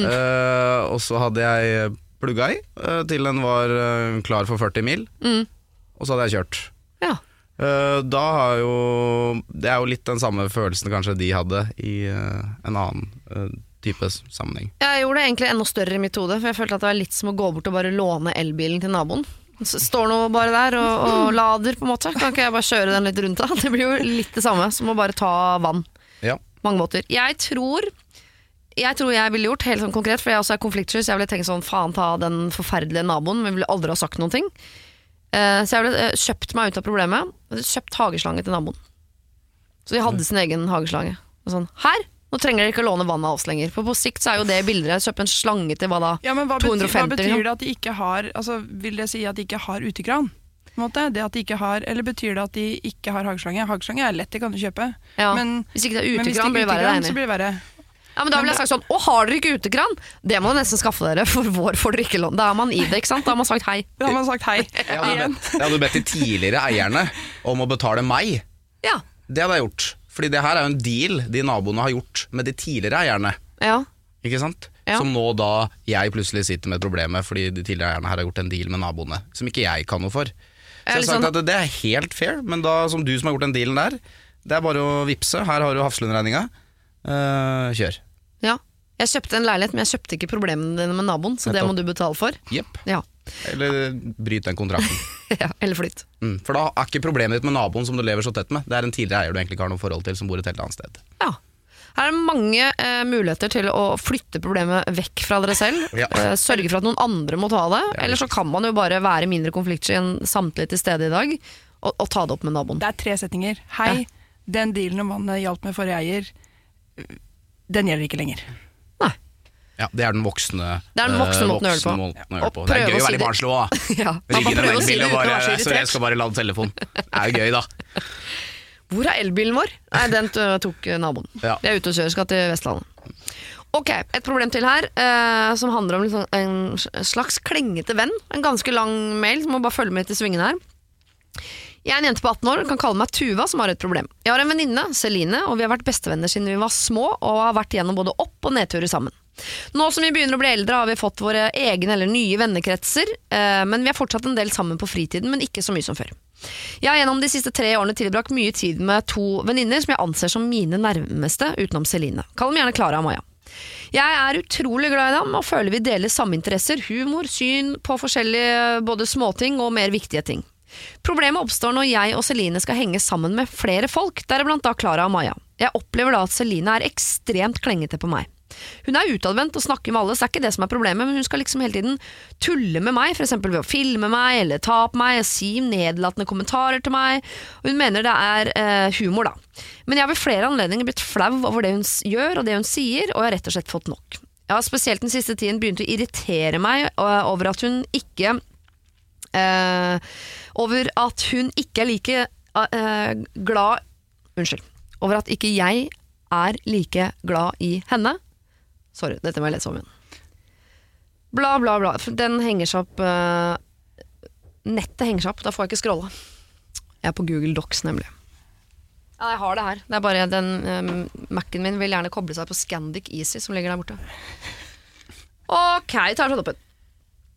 [SPEAKER 5] og så hadde jeg plugget i til den var klar for 40 mil, og så hadde jeg kjørt.
[SPEAKER 3] Ja.
[SPEAKER 5] Da har jo, det er jo litt den samme følelsen kanskje de hadde i en annen type sammenheng. Jeg
[SPEAKER 3] gjorde det egentlig enda større i mitt hode, for jeg følte at det var litt som å gå bort og bare låne elbilen til naboen. Så står noe bare der og lader på en måte. Kan ikke jeg bare kjøre den litt rundt da? Det blir jo litt det samme som å bare ta vann.
[SPEAKER 5] Ja.
[SPEAKER 3] Mange måter. Jeg tror jeg ville gjort helt sånn konkret, for jeg også er konfliktsky, så jeg ville tenkt sånn, faen ta den forferdelige naboen, men jeg ville aldri ha sagt noen ting. Så jeg ville kjøpt meg ut av problemet, kjøpt hageslange til naboen. Så de hadde sin egen hageslange. Og sånn, her! Nå trenger dere ikke å låne vann av oss lenger. For på sikt så er jo det billigere. Kjøpe en slange til hva da? Ja, men hva 250.
[SPEAKER 4] Hva betyr det at de ikke har, altså vil det si at de ikke har utekran? På en måte? Det at de ikke har, eller betyr det at de ikke har hageslange? Hageslange er lett, det kan du kjøpe.
[SPEAKER 3] Ja,
[SPEAKER 4] men
[SPEAKER 3] hvis ikke det er utekran, blir det verre.
[SPEAKER 4] Så blir det verre.
[SPEAKER 3] Ja, men da ville jeg sagt sånn, har dere ikke utekran? Det må du nesten skaffe dere, for vår får dere ikke lån. Da er man i det, ikke sant? Da har man sagt hei.
[SPEAKER 4] Da har man sagt hei.
[SPEAKER 5] Jeg hadde bedt de tidligere eierne om å betale meg.
[SPEAKER 3] Ja.
[SPEAKER 5] Det hadde jeg gjort. Fordi det her er jo en deal de naboene har gjort med de tidligere eierne.
[SPEAKER 3] Ja.
[SPEAKER 5] Ikke sant?
[SPEAKER 3] Ja.
[SPEAKER 5] Som nå da jeg plutselig sitter med et problem med, fordi de tidligere eierne her har gjort en deal med naboene, som ikke jeg kan noe for. Så jeg har sagt at det er helt fair, men da som du som har gjort den dealen der, det er bare å vipse, her har du Hafslund-regninga, kjør.
[SPEAKER 3] Ja, jeg kjøpte en leilighet, men jeg kjøpte ikke problemene dine med naboen, så det må du betale for.
[SPEAKER 5] Jepp.
[SPEAKER 3] Ja.
[SPEAKER 5] Eller bryt den kontrakten.
[SPEAKER 3] Ja, eller flytt.
[SPEAKER 5] For da er ikke problemet ditt med naboen som du lever så tett med. Det er en tidligere eier du egentlig ikke har noe forhold til, som bor et helt annet sted.
[SPEAKER 3] Ja. Her er mange muligheter til å flytte problemet vekk fra dere selv.
[SPEAKER 5] Ja.
[SPEAKER 3] Sørge for at noen andre må ta det. Eller så kan man jo bare være mindre konfliktsky enn samtidig til stede i dag, og ta det opp med naboen.
[SPEAKER 4] Det er 3 setninger. Hei, den dealen om vannet hjalp med forrige eier, den gjelder ikke lenger.
[SPEAKER 5] Ja, det er den voksne
[SPEAKER 3] måten å gjøre
[SPEAKER 5] på. Det er gøy å være i barnslig også.
[SPEAKER 3] Ja,
[SPEAKER 5] rigge den elbilen og bare, så jeg skal bare lade telefonen. Det er jo gøy da.
[SPEAKER 3] Hvor er elbilen vår? Nei, den tok naboen.
[SPEAKER 5] Ja.
[SPEAKER 3] Vi er ute og kjører, skal til Vestlandet. Ok, et problem til her, som handler om liksom en slags klengete venn. En ganske lang mail, som må bare følge med til svingen her. Jeg er en jente på 18 år, kan kalle meg Tuva, som har et problem. Jeg har en venninne, Celine, og vi har vært bestevenner siden vi var små, og har vært gjennom både opp- og nedturer sammen. Nå som vi begynner å bli eldre, har vi fått våre egne eller nye vennekretser, men vi er fortsatt en del sammen på fritiden, men ikke så mye som før. Jeg har gjennom de siste 3 årene tilbrakt mye tid med 2 venninner som jeg anser som mine nærmeste, utenom Celine. Kall dem gjerne Clara og Maja. Jeg er utrolig glad i dem, og føler vi deler samme interesser, humor, syn på forskjellige både småting og mer viktige ting. Problemet oppstår når jeg og Celine skal henge sammen med flere folk, deriblant da Clara og Maja. Jeg opplever da at Celine er ekstremt klengete på meg. Hun er utadvendt og snakker med alle, så det er ikke det som er problemet, men hun skal liksom hele tiden tulle med meg, for eksempel ved å filme meg, eller ta på meg, si nedlatende kommentarer til meg, og hun mener det er humor da. Men jeg har ved flere anledninger blitt flau over det hun gjør og det hun sier, og jeg har rett og slett fått nok. Jeg har spesielt den siste tiden begynt å irritere meg over at hun ikke er like glad, over at ikke jeg er like glad i henne. Sorry, dette må jeg lese om igjen. Bla bla bla, den henger seg opp, nettet henger seg opp, da får jeg ikke scrolla. Jeg er på Google Docs nemlig. Ja, jeg har det her. Det er bare den Mac'en min vil gjerne koble seg på Scandic Easy som ligger der borte. Ok, tar sånn opp.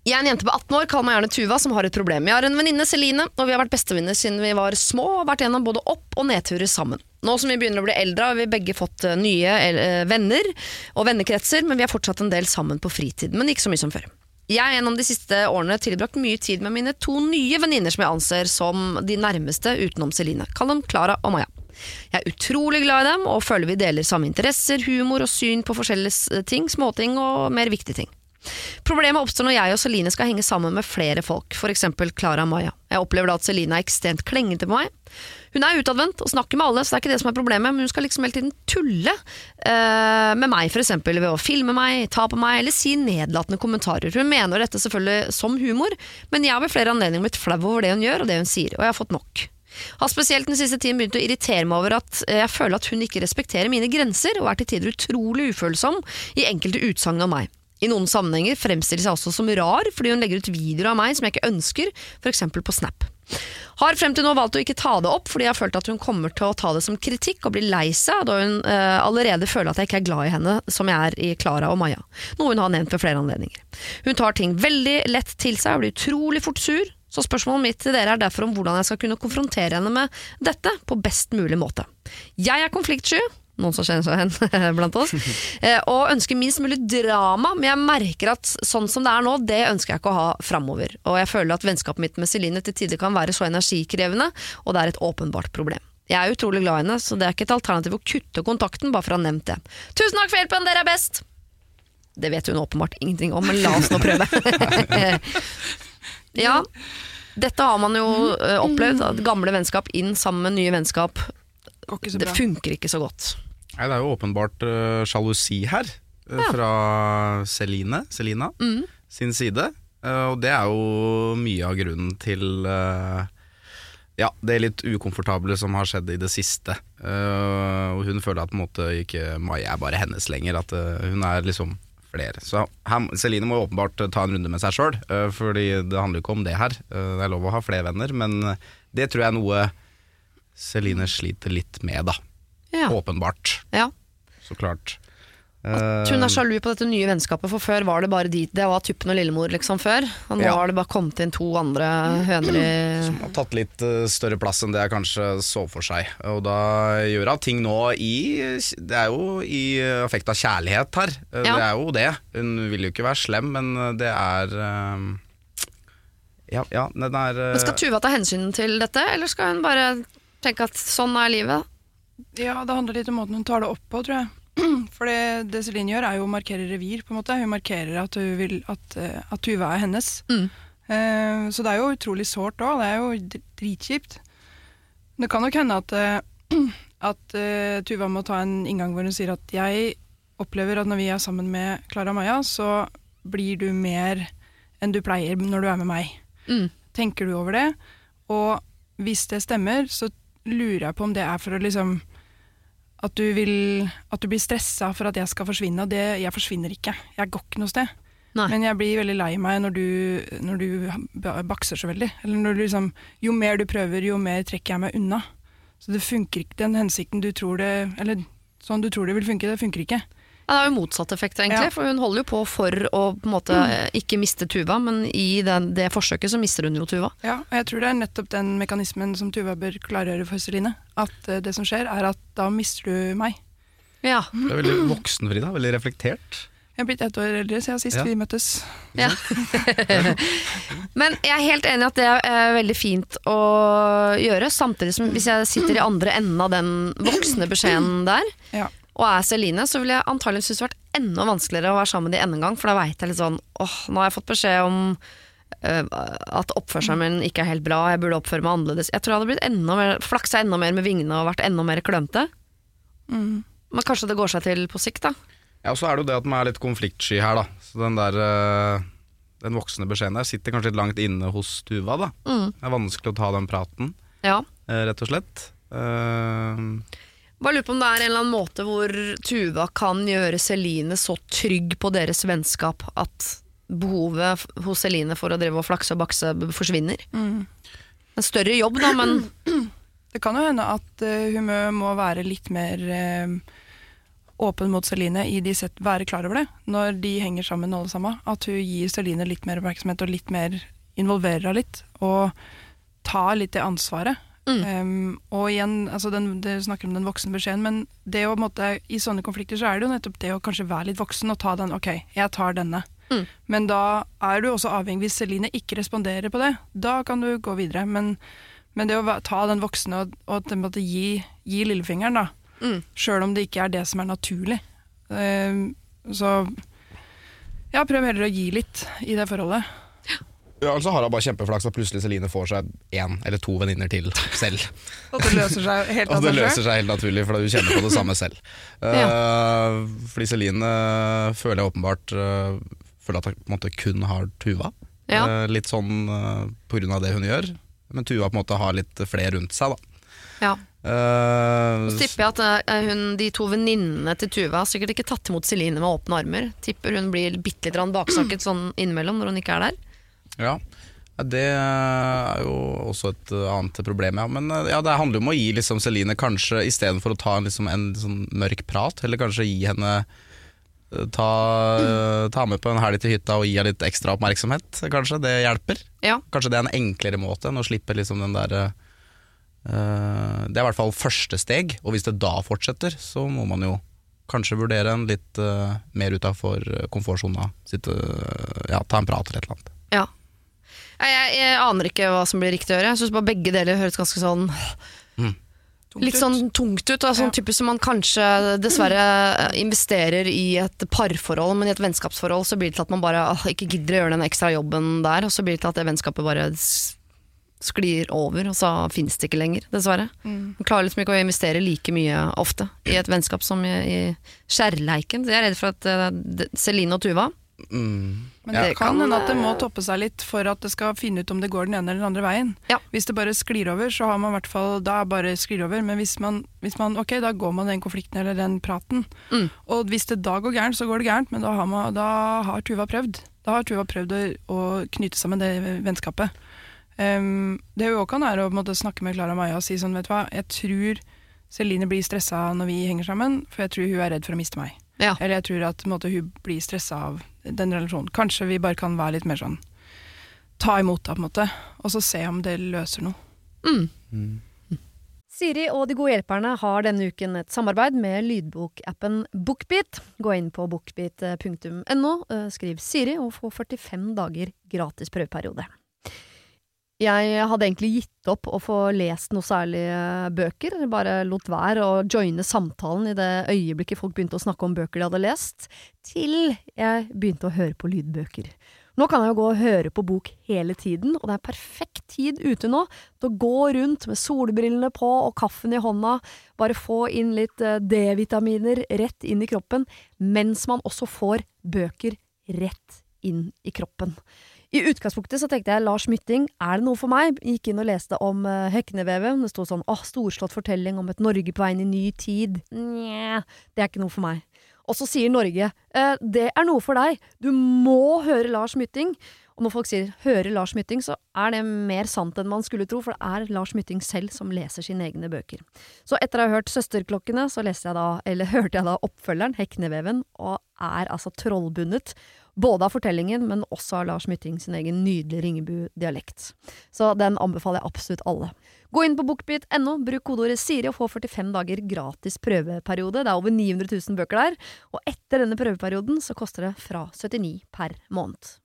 [SPEAKER 3] Jeg er en jente på 18 år, kall meg gjerne Tuva, som har et problem. Jeg har en venninne, Celine, og vi har vært bestevenner siden vi var små, og vært gjennom både opp- og nedturer sammen. Nå som vi begynner å bli eldre, har vi begge fått nye venner og vennekretser, men vi har fortsatt en del sammen på fritid, men ikke så mye som før. Jeg har gjennom de siste årene tilbrakt mye tid med mine 2 nye venninner som jeg anser som de nærmeste utenom Celine. Kall dem Clara og Maja. Jeg er utrolig glad i dem, og føler vi deler samme interesser, humor og syn på forskjellige ting, småting og mer viktige ting. Problemet oppstår når jeg og Celine skal henge sammen med flere folk, for eksempel Clara og Maja. Jeg opplever da at Celine er ekstremt klengete på meg. Hun er utadvendt og snakker med alle, så det er ikke det som er problemet, men hun skal liksom hele tiden tulle med meg, for eksempel ved å filme meg, ta på meg, eller si nedlatende kommentarer. Hun mener dette selvfølgelig som humor, men jeg har ved flere anledninger blitt flau over det hun gjør og det hun sier, og jeg har fått nok. Har spesielt den siste tiden begynt å irritere meg over at jeg føler at hun ikke respekterer mine grenser, og er til tider utrolig ufølsom i enkelte utsagn om meg. I noen sammenhenger fremstiller seg også som rar, fordi hun legger ut videoer av meg som jeg ikke ønsker, for eksempel på Snap. Har frem til nå valgt å ikke ta det opp, fordi jeg har følt at hun kommer til å ta det som kritikk og bli lei seg, da hun allerede føler at jeg ikke er glad i henne, som jeg er i Clara og Maja. Noe hun har nevnt ved flere anledninger. Hun tar ting veldig lett til seg og blir utrolig fort sur, så spørsmålet mitt til dere er derfor om hvordan jeg skal kunne konfrontere henne med dette på best mulig måte. Jeg er konfliktsky, noen som kjenner seg hen blant oss, og ønsker minst mulig drama, men jeg merker at sånn som det er nå, det ønsker jeg ikke å ha fremover, og jeg føler at vennskapet mitt med Celine til tider kan være så energikrevende, og det er et åpenbart problem. Jeg er utrolig glad i henne, så det er ikke et alternativ å kutte kontakten, bare for å ha nevnt det. Tusen takk for hjelpen, dere er best! Det vet hun åpenbart ingenting om, men la oss nå prøve. Ja, dette har man jo opplevd, at gamle vennskap inn sammen med nye vennskap, det funker ikke så godt.
[SPEAKER 5] Nei, det er jo åpenbart sjalusi her fra Selina sin side, og det er jo mye av grunnen til det litt ukomfortable som har skjedd i det siste, og hun føler at på en måte ikke Maja er bare hennes lenger, at hun er liksom flere. Så Celine må åpenbart ta en runde med seg selv, fordi det handler ikke om det her, det er lov å ha flere venner, men det tror jeg er noe Celine sliter litt med da. Ja. Åpenbart. Ja. Så klart.
[SPEAKER 3] At hun er sjalu på dette nye vennskapet, for før var det bare det var Tuppen og Lillemor liksom før, og nå har det bare kommet inn 2 andre høner i...
[SPEAKER 5] Som har tatt litt større plass enn det jeg kanskje så for seg, og da gjør hun ting nå det er jo i affekt av kjærlighet her, det er jo det. Hun vil jo ikke være slem, men det er... den er...
[SPEAKER 3] Men skal Tuva ta hensyn til dette, eller skal hun bare tenke at sånn er livet?
[SPEAKER 4] Ja, det handler litt om måten hun tar det opp på, tror jeg. For det Celine gjør er jo å markere revir, på en måte. Hun markerer at hun vil at Tuva er hennes. Så det er jo utrolig sårt også, det er jo dritkjipt. Det kan nok hende at Tuva må ta en inngang hvor hun sier at jeg opplever at når vi er sammen med Clara og Maja, så blir du mer enn du pleier når du er med meg. Tenker du over det? Og hvis det stemmer, så lurer jeg på om det er for å liksom at du blir stresset for at jeg skal forsvinne, og jeg forsvinner ikke. Jeg går ikke noe sted. Nei. Men jeg blir veldig lei meg når du bakser så veldig. Eller når du liksom, jo mer du prøver, jo mer trekker jeg meg unna. Så det funker ikke, den hensikten du tror det, eller sånn du tror det vil funke, det funker ikke.
[SPEAKER 3] Ja, det er jo motsatt effekt egentlig, for hun holder jo på for å på en måte ikke miste Tuva, men i det forsøket så mister hun jo Tuva. Ja,
[SPEAKER 4] og jeg tror det er nettopp den mekanismen som Tuva bør klargjøre for Celine, at det som skjer er at da mister du meg.
[SPEAKER 3] Ja.
[SPEAKER 5] Det er veldig voksen, Frida, veldig reflektert.
[SPEAKER 4] Jeg har blitt 1 år eldre siden sist vi møttes.
[SPEAKER 3] Ja. Men jeg er helt enig at det er veldig fint å gjøre, samtidig som hvis jeg sitter i andre enden av den voksne beskjeden der, og er Celine, så ville jeg antageligvis synes det vært enda vanskeligere å være sammen med de enda en gang, for da vet jeg litt sånn, nå har jeg fått beskjed om at oppførselen min ikke er helt bra, jeg burde oppføre meg annerledes. Jeg tror jeg hadde blitt flaksa enda mer med vingene og vært enda mer klønete. Men kanskje det går seg til på sikt da?
[SPEAKER 5] Ja, og så er det jo det at man er litt konfliktsky her da, så den voksne beskjeden der sitter kanskje litt langt inne hos Tuva da. Det er vanskelig å ta den praten, rett og slett.
[SPEAKER 3] Bare lurer på om det er en eller annen måte hvor Tuva kan gjøre Celine så trygg på deres vennskap at behovet hos Celine for å drive og flakse og bakse forsvinner. En større jobb da, men...
[SPEAKER 4] Det kan jo hende at hun må være litt mer åpen mot Celine i de sett, være klar over det, når de henger sammen alle sammen, at hun gir Celine litt mer oppmerksomhet og litt mer involverer henne litt, og tar litt det ansvaret. Og igjen, altså det snakker om den voksne beskjeden, men det å måtte, i sånne konflikter så det jo nettopp det å kanskje være litt voksen og ta den, ok, jeg tar denne. Men da du også avhengig hvis Celine ikke responderer på det, da kan du gå videre, men det å ta den voksne og måtte gi lillefingeren da, selv om det ikke det som naturlig. Så ja, prøv heller å gi litt i det forholdet.
[SPEAKER 5] Ja, altså har han bare kjempeflaks at plutselig Celine får seg 1 eller 2 venninner til selv.
[SPEAKER 4] Og det løser seg helt
[SPEAKER 5] og det løser seg helt naturlig, fordi du kjenner på det samme selv. Fordi Celine føler jeg åpenbart føler at han på en måte kun har Tuva. Litt sånn på grunn av det hun gjør. Men Tuva på en måte har litt flere rundt seg da.
[SPEAKER 3] Ja. Så tipper jeg at de 2 venninnene til Tuva har sikkert ikke tatt imot Celine med åpne armer. Tipper hun blir bitte litt baksnakket sånn innimellom når hun ikke der.
[SPEAKER 5] Ja, det jo også et annet problem, ja. Men ja, det handler om å gi liksom Celine kanskje, i stedet for å ta liksom en sånn mørk prat, eller kanskje gi henne ta med på en helg til hytta og gi henne litt ekstra oppmerksomhet. Kanskje det hjelper. Kanskje det en enklere måte enn å slippe liksom den der det i hvert fall første steg, og hvis det da fortsetter, så må man jo kanskje vurdere en litt mer utenfor komfortsona, ta en prat eller et eller annet.
[SPEAKER 3] Ja. Jeg aner ikke hva som blir riktig å gjøre. Jeg synes bare begge deler høres ganske sånn litt sånn tungt ut, og sånn typisk som man kanskje dessverre investerer i et parforhold, men i et vennskapsforhold så blir det til at man bare ikke gidder å gjøre den ekstra jobben der, og så blir det til at det vennskapet bare sklir over, og så finnes det ikke lenger, dessverre. Man klarer liksom ikke å investere like mye ofte i et vennskap som i kjærleiken. Jeg redd for at Celine og Tuva
[SPEAKER 4] men det kan hende at det må toppe seg litt for at det skal finne ut om det går den ene eller den andre veien. Hvis det bare sklir over, så har man i hvert fall bare sklir over, men hvis man ok, da går man den konflikten eller den praten, og hvis det da går gærent, så går det gærent, men da har Tuva prøvd. Da har Tuva prøvd å knyte sammen det vennskapet. Det jo også kan være å på en måte snakke med Clara Maja og si sånn, vet du hva, jeg tror Celine blir stresset når vi henger sammen, for jeg tror hun redd for å miste meg. Eller jeg tror at på en måte, hun blir stresset av den relasjonen. Kanskje vi bare kan være litt mer sånn ta imot det på en måte, og så se om det løser noe.
[SPEAKER 2] Siri og De gode hjelperne har denne uken et samarbeid med lydbokappen BookBeat. Gå inn på bookbeat.no, skriv Siri og få 45 dager gratis prøveperiode. Jeg hadde egentlig gitt opp å få lest noe særlig bøker, bare lot være å joine samtalen i det øyeblikket folk begynte å snakke om bøker de hadde lest, til jeg begynte å høre på lydbøker. Nå kan jeg jo gå og høre på bok hele tiden, og det perfekt tid ute nå til å gå rundt med solbrillene på og kaffen i hånda, bare få inn litt D-vitaminer rett inn i kroppen, mens man også får bøker rett inn i kroppen. I utgangspunktet så tenkte jeg Lars Mytting, det noe for meg? Gikk inn og leste om Heknevevet. Det stod sånn, storslått fortelling om et Norge på vei inn i ny tid. Nja, det ikke noe for meg. Og så sier Norge, det noe for deg. Du må høre Lars Mytting. Og når folk sier høre Lars Mytting, så det mer sant enn man skulle tro, for det Lars Mytting selv som leser sine egne bøker. Så etter å ha hørt Søsterklokkene, så hørte jeg da oppfølgeren, Hekneveven, og altså trollbundet, både av fortellingen, men også av Lars Mytting sin egen nydelige Ringebu-dialekt. Så den anbefaler jeg absolutt alle. Gå inn på bookbeat.no, bruk kodeordet Siri og få 45 dager gratis prøveperiode. Det over 900 000 bøker der, og etter denne prøveperioden så koster det fra 79 per måned.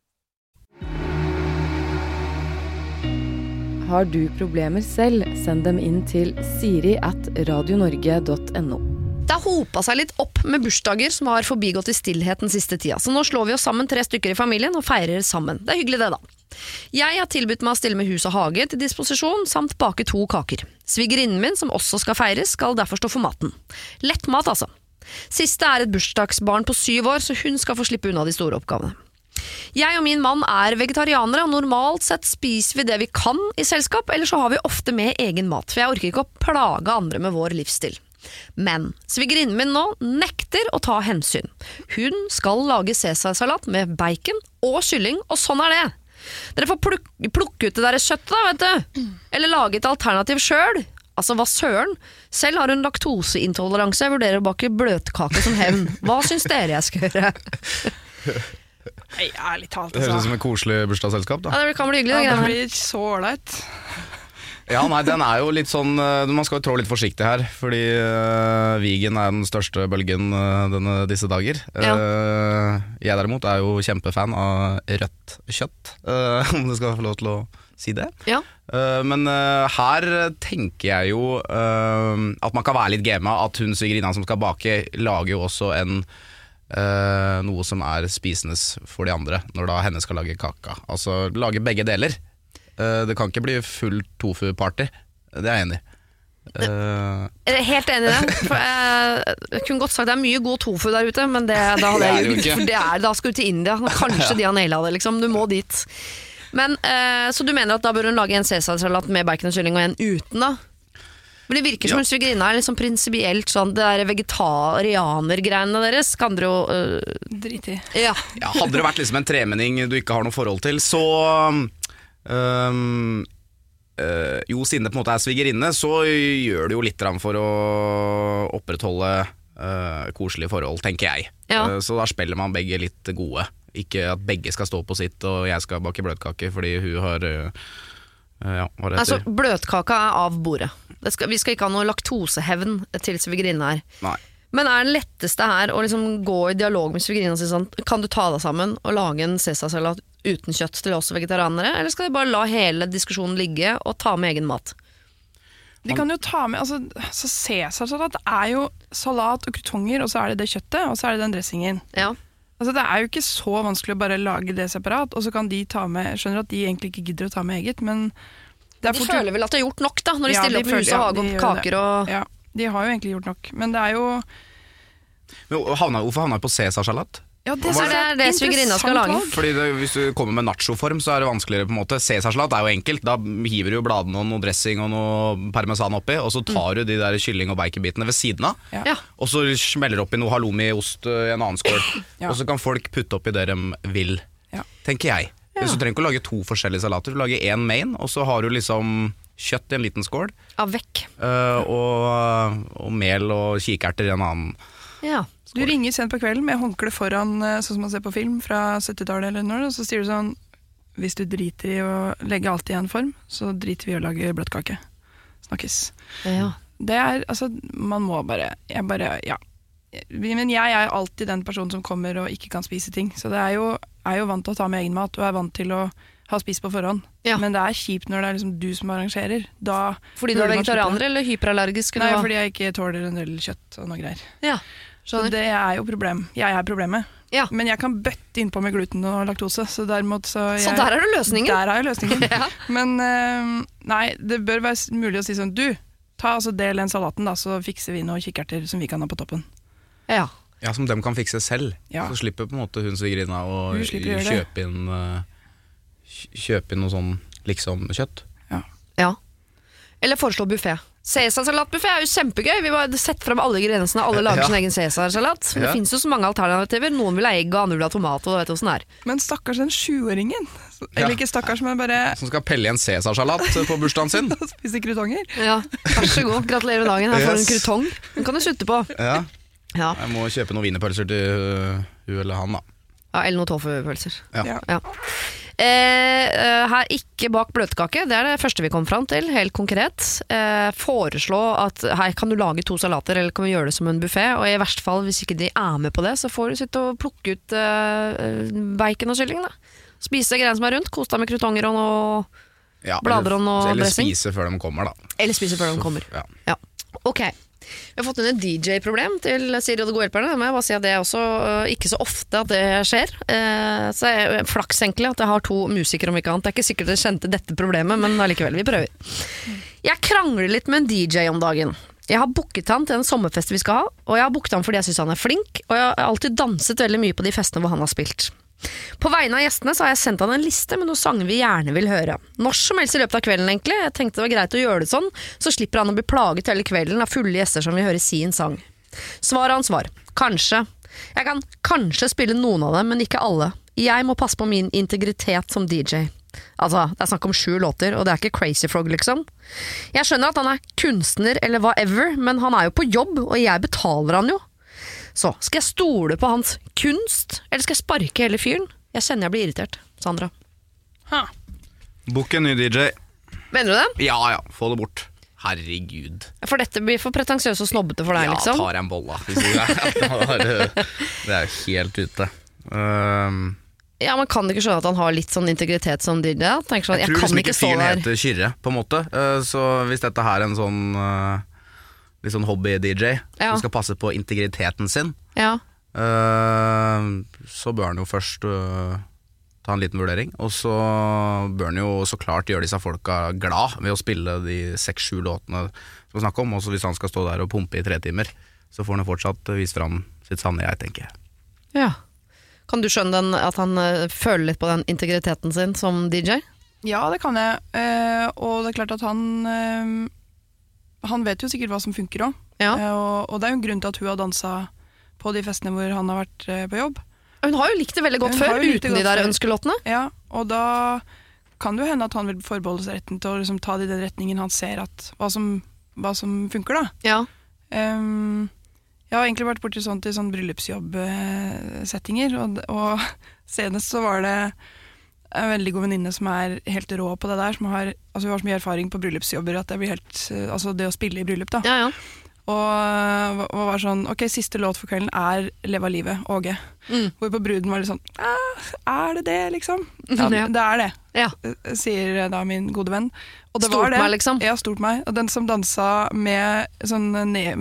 [SPEAKER 2] Har du problemer selv, send dem inn til siri@radionorge.no.
[SPEAKER 3] Det har hopet seg litt opp med bursdager som har forbigått i stillhet den siste tida, så nå slår vi oss sammen 3 stykker i familien og feirer sammen. Det hyggelig det da. Jeg har tilbudt meg å stille med hus og hage til disposisjon, samt bake 2 kaker. Svigerinnen min, som også skal feires, skal derfor stå for maten. Lett mat altså. Siste et bursdagsbarn på 7 år, så hun skal få slippe unna de store oppgavene. Jeg og min mann vegetarianere, og normalt sett spiser vi det vi kan i selskap, eller så har vi ofte med egen mat, for jeg orker ikke å plage andre med vår livsstil. Men svigerinnen min nå nekter å ta hensyn. Hun skal lage cæsarsalat med bacon og kylling, og sånn det. Dere får plukke ut det der kjøttet da, vet du. Eller lage et alternativ selv. Altså, hva søren? Selv har hun laktoseintoleranse. Jeg vurderer å bake bløtkake som hevn. Hva syns dere jeg skal gjøre?
[SPEAKER 4] Nei, ærlig talt,
[SPEAKER 5] Det høres ut som et koselig bursdagsselskap da.
[SPEAKER 3] Ja, det kan bli hyggelig.
[SPEAKER 4] Ja,
[SPEAKER 3] det
[SPEAKER 4] det
[SPEAKER 3] greiene her.
[SPEAKER 4] blir så ålreit.
[SPEAKER 5] Ja, nei, den er jo litt sånn man skal jo trå litt forsiktig her, fordi vegan er den største bølgen disse dager. Jeg derimot er jo kjempefan av rødt kjøtt, om du skal få lov til å si det.
[SPEAKER 3] Ja.
[SPEAKER 5] Men her tenker jeg jo at man kan være litt game, at hun svigerinna som skal bake lager jo også noe som er spisendes for de andre, når da henne skal lage kaka. Altså lage begge deler. Det kan ikke bli full tofu-party. Det er jeg enig i.
[SPEAKER 3] Jeg er helt enig i det. For jeg kunne godt sagt det er mye god tofu der ute, men da hadde
[SPEAKER 5] Det er
[SPEAKER 3] jeg
[SPEAKER 5] det jo
[SPEAKER 3] ljuget.
[SPEAKER 5] ikke.
[SPEAKER 3] For da skal du til India. Kanskje de har nailet det, liksom. Du må dit. Men, så du mener at da bør hun lage en cæsarsalat med bacon og kylling og en uten, da? Men det virker som svigerinna er liksom prinsipielt sånn, det der vegetarianer-greiene deres kan dere jo
[SPEAKER 4] Drit i.
[SPEAKER 3] Ja.
[SPEAKER 5] Ja, hadde det vært liksom en tremenning du ikke har noe forhold til, så jo, siden det på en måte er svigerinne, så gjør det jo litt for å opprettholde koselige forhold, tenker jeg.
[SPEAKER 3] Ja.
[SPEAKER 5] Så da spiller man begge litt gode. Ikke at begge skal stå på sitt, og jeg skal bake bløtkake fordi hun har
[SPEAKER 3] Altså, bløtkaka er av bordet. Vi skal ikke ha noe laktosehevn til svigerinna her.
[SPEAKER 5] Nei.
[SPEAKER 3] Men er den letteste her å liksom gå i dialog med svigerinna og si sånn, kan du ta deg sammen og lage en cæsarsalat uten kjøtt til oss vegetarianere, eller skal de bare la hele diskusjonen ligge og ta med egen mat?
[SPEAKER 4] De kan jo ta med, altså cæsarsalat er jo salat og krutonger, og så er det det kjøttet, og så er det den dressingen.
[SPEAKER 3] Ja.
[SPEAKER 4] Altså det er jo ikke så vanskelig å bare lage det separat, og så kan de ta med, jeg skjønner at de egentlig ikke gidder å ta med eget, men det er
[SPEAKER 3] De
[SPEAKER 4] fort
[SPEAKER 3] føler vel at de har gjort nok da, når de
[SPEAKER 4] Ja,
[SPEAKER 3] stiller
[SPEAKER 4] de
[SPEAKER 3] opp med hus
[SPEAKER 4] føler-
[SPEAKER 3] og
[SPEAKER 4] ja,
[SPEAKER 3] hage
[SPEAKER 4] de
[SPEAKER 3] og
[SPEAKER 4] gjør
[SPEAKER 3] kaker og...
[SPEAKER 4] Ja, de har jo egentlig gjort nok, men det er jo
[SPEAKER 5] Men hvorfor havna jeg på cæsarsalat?
[SPEAKER 4] Ja, det
[SPEAKER 3] Hva er det svigerinna skal lage?
[SPEAKER 5] Fordi hvis du kommer med nachoform, så er det vanskeligere på en måte. Cæsarsalat er jo enkelt. Da hiver du bladene og noe dressing og noe parmesan oppi, og så tar du de der kylling- og baconbitene ved siden av.
[SPEAKER 4] Ja.
[SPEAKER 3] Ja.
[SPEAKER 5] Og så smeller oppi noe halloumi-ost i en annen skål.
[SPEAKER 4] Ja.
[SPEAKER 5] Og så kan folk putte oppi det de vil,
[SPEAKER 4] Ja.
[SPEAKER 5] tenker jeg. Så du trenger ikke å lage to forskjellige salater. Du lager én main, og så har du liksom kjøtt i en liten skål,
[SPEAKER 3] Avec.
[SPEAKER 5] og mel og kikerter i en annen.
[SPEAKER 3] Ja.
[SPEAKER 4] Du ringer sent på kvelden med håndkle foran, sånn som man ser på film fra 70-tallet eller noe, og så sier du sånn, hvis du driter i å legge alt i en form, så driter vi i å lage bløtkake. Snakkes.
[SPEAKER 3] Ja.
[SPEAKER 4] Det er, altså, man må bare, ja. Men jeg er alltid den personen som kommer og ikke kan spise ting, så det er jo vant til å ta med egen mat, og er vant til å ha spist på forhånd.
[SPEAKER 3] Ja.
[SPEAKER 4] Men det er kjipt når det er liksom du som arrangerer. Da
[SPEAKER 3] Fordi du er
[SPEAKER 4] burde man
[SPEAKER 3] vegetarianer
[SPEAKER 4] slippe.
[SPEAKER 3] eller hyperallergisk?
[SPEAKER 4] Nei,
[SPEAKER 3] eller hva?
[SPEAKER 4] fordi jeg ikke tåler en del kjøtt og noe greier.
[SPEAKER 3] Ja,
[SPEAKER 4] Så
[SPEAKER 3] skjønner.
[SPEAKER 4] det er jo problem. Jeg er problemet.
[SPEAKER 3] Ja.
[SPEAKER 4] Men jeg kan bøtte innpå med gluten og laktose, så derimot så
[SPEAKER 3] Så der er det løsningen.
[SPEAKER 4] Der er jo løsningen.
[SPEAKER 3] Ja.
[SPEAKER 4] Men nei, det bør være mulig å si sånn, du, ta altså del den salaten da, så fikser vi noen kikerter som vi kan ha på toppen.
[SPEAKER 3] Ja.
[SPEAKER 5] Ja, som dem kan fikse selv.
[SPEAKER 4] Ja.
[SPEAKER 5] Så slipper på en måte hun svigerinna å
[SPEAKER 4] Hun slipper å gjøre det.
[SPEAKER 5] kjøpe inn noe sånn liksom kjøtt.
[SPEAKER 3] Ja. Eller foreslå buffet. Cæsarsalatbuffet er jo kjempegøy. Vi har sett frem alle grensene. Alle lager
[SPEAKER 5] Ja.
[SPEAKER 3] sin egen cæsarsalat. Men
[SPEAKER 5] Ja.
[SPEAKER 3] det finnes jo så mange alternativer. Noen vil ha egg, og andre vil ha tomat. Og du vet hvordan det er.
[SPEAKER 4] Men stakkars den 7-åringen. Eller ikke stakkars, men bare
[SPEAKER 5] Som skal pelle i en cæsarsalat på bursdagen sin.
[SPEAKER 4] spise krutonger.
[SPEAKER 3] Ja, vær så god. Gratulerer med dagen. Her får du en
[SPEAKER 5] Yes.
[SPEAKER 3] krutong. Den kan du sutte på.
[SPEAKER 5] Ja.
[SPEAKER 3] Ja.
[SPEAKER 5] Jeg må kjøpe noen wienerpølser til hun eller han da.
[SPEAKER 3] Ja, eller noen tofu-pølser.
[SPEAKER 5] Ja.
[SPEAKER 3] Ja. Her ikke bak bløtkake. Det er det første vi kom fram til, helt konkret. Foreslå at her kan du lage 2 salater, eller kan vi gjøre det som en buffet. Og i verste fall, hvis ikke de er med på det, så får du sitte og plukke ut bacon og kylling da. Spise greiene som er rundt. Kose deg med krutonger og noe,
[SPEAKER 5] Ja,
[SPEAKER 3] blader og noe
[SPEAKER 5] eller
[SPEAKER 3] dressing.
[SPEAKER 5] spise før de kommer da.
[SPEAKER 3] eller spise før de kommer.
[SPEAKER 5] Ja.
[SPEAKER 3] Ja. Ok. Vi har fått inn et DJ-problem til Siri og de gode hjelperne. Men jeg må si at det er også ikke så ofte at det skjer. Så er flaks egentlig at jeg har 2 musikere om ikke annet. Det er ikke sikkert dere kjente dette problemet, men allikevel, vi prøver. Jeg krangler litt med en DJ om dagen. Jeg har booket han til en sommerfest vi skal ha, og jeg har booket han fordi jeg synes han er flink, og jeg har alltid danset veldig mye på de festene hvor han har spilt. På vegne av gjestene så har jeg sendt han en liste med noen sanger vi gjerne vil høre. Når som helst i løpet av kvelden egentlig. Jeg tenkte det var greit å gjøre det sånn, så slipper han å bli plaget hele kvelden av fulle gjester som vil høre sin sang. Svar hans var, kanskje. Jeg kan kanskje spille noen av dem, men ikke alle. Jeg må passe på min integritet som DJ. Altså, det er snakk om 7 låter, og det er ikke Crazy Frog, liksom. Jeg skjønner at han er kunstner eller whatever, men han er jo på jobb, og jeg betaler han jo. Så, skal jeg stole på hans kunst, eller skal jeg sparke hele fyren? Jeg kjenner jeg blir irritert, Sandra.
[SPEAKER 5] Book en ny DJ.
[SPEAKER 3] Mener du det?
[SPEAKER 5] Ja, få det bort. Herregud.
[SPEAKER 3] For dette blir for pretensiøst og snobbete for deg, liksom?
[SPEAKER 5] Ja, tar en bolla. Det er helt ute.
[SPEAKER 3] Ja, man kan ikke skjønne at han har litt sånn integritet som DJ. Sånn,
[SPEAKER 5] jeg tror liksom ikke fyren heter Kyrre, på en måte. Så hvis dette her er en sånn litt sånn hobby-DJ som skal passe på integriteten sin, så bør han jo først ta en liten vurdering. Og så bør han jo så klart gjøre disse folka glad ved å spille de 6-7 låtene som vi snakker om. Også hvis han skal stå der og pumpe i 3 timer, så får han fortsatt vist fram sitt sanne jeg, tenker jeg.
[SPEAKER 3] Ja. Kan du skjønne at han føler litt på den integriteten sin som DJ?
[SPEAKER 4] Ja, det kan jeg. Og det er klart at han vet jo sikkert hva som funker også.
[SPEAKER 3] Ja.
[SPEAKER 4] Og det er jo en grunn til at hun har danset på de festene hvor han har vært på jobb.
[SPEAKER 3] Hun har jo likt det veldig godt før, uten de der ønskelåtene.
[SPEAKER 4] Ja, og da kan det jo hende at han vil forbeholde seg retten til å liksom ta det i den retningen han ser at hva som funker, da.
[SPEAKER 3] Ja.
[SPEAKER 4] Jeg har egentlig vært borti sånn bryllupsjobb-settinger, og senest så var det en veldig god venninne som er helt rå på det der, som har så mye erfaring på bryllupsjobber at det blir helt, altså det å spille i bryllup da.
[SPEAKER 3] Ja.
[SPEAKER 4] Og var sånn, ok, siste låt for kvelden er Leva livet, Åge. Hvor på bruden var litt sånn, er det det liksom? Ja, det er det, sier da min gode venn. Og det
[SPEAKER 3] stort
[SPEAKER 4] var det.
[SPEAKER 3] Meg liksom?
[SPEAKER 4] Ja, stort meg. Og den som dansa med sånn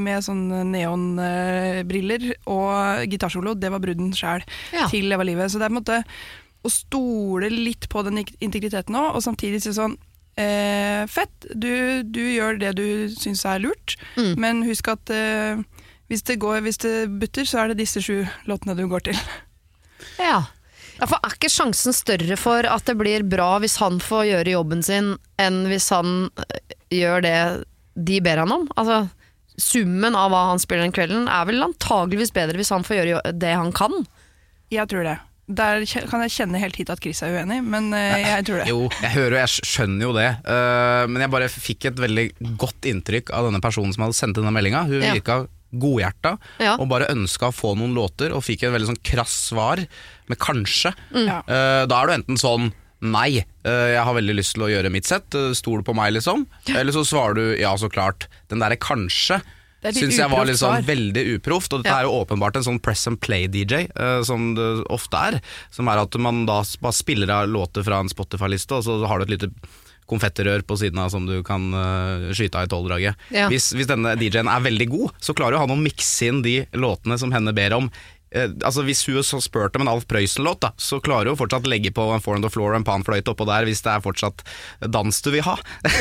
[SPEAKER 4] neonbriller og gitarsolo, det var bruden selv til Leva livet. Så det er på en måte å stole litt på den integriteten også, og samtidig si sånn, fett, du gjør det du synes er lurt, men husk at hvis det butter, så er det disse 7 låtene du går til.
[SPEAKER 3] Ja, for er ikke sjansen større for at det blir bra hvis han får gjøre jobben sin, enn hvis han gjør det de ber han om? Altså, summen av hva han spiller den kvelden er vel antageligvis bedre hvis han får gjøre det han kan?
[SPEAKER 4] Jeg tror det. Der kan jeg kjenne helt hit at Chris er uenig, men jeg tror det.
[SPEAKER 5] Jo, jeg hører og jeg skjønner jo det, men jeg bare fikk et veldig godt inntrykk av denne personen som hadde sendt denne meldingen. Hun virket godhjerta og bare ønsket å få noen låter, og fikk et veldig sånn krass svar med kanskje. Da er du enten sånn, nei, jeg har veldig lyst til å gjøre mitt sett, stol på meg liksom, eller så svarer du, ja så klart, den der kanskje synes jeg var litt sånn veldig uproft, og dette er jo åpenbart en sånn press and play DJ som det ofte er, som er at man da bare spiller av låter fra en Spotify-liste, og så har du et lite konfettirør på siden av som du kan skyte av i 12-draget. Hvis denne DJ-en er veldig god, så klarer jo han å mikse inn de låtene som henne ber om. Altså hvis hun så spurte om en Alf Prøysen-låt da, så klarer hun fortsatt legge på en Four on the Floor og en panfløyte oppå der, hvis det er fortsatt dans du vil ha.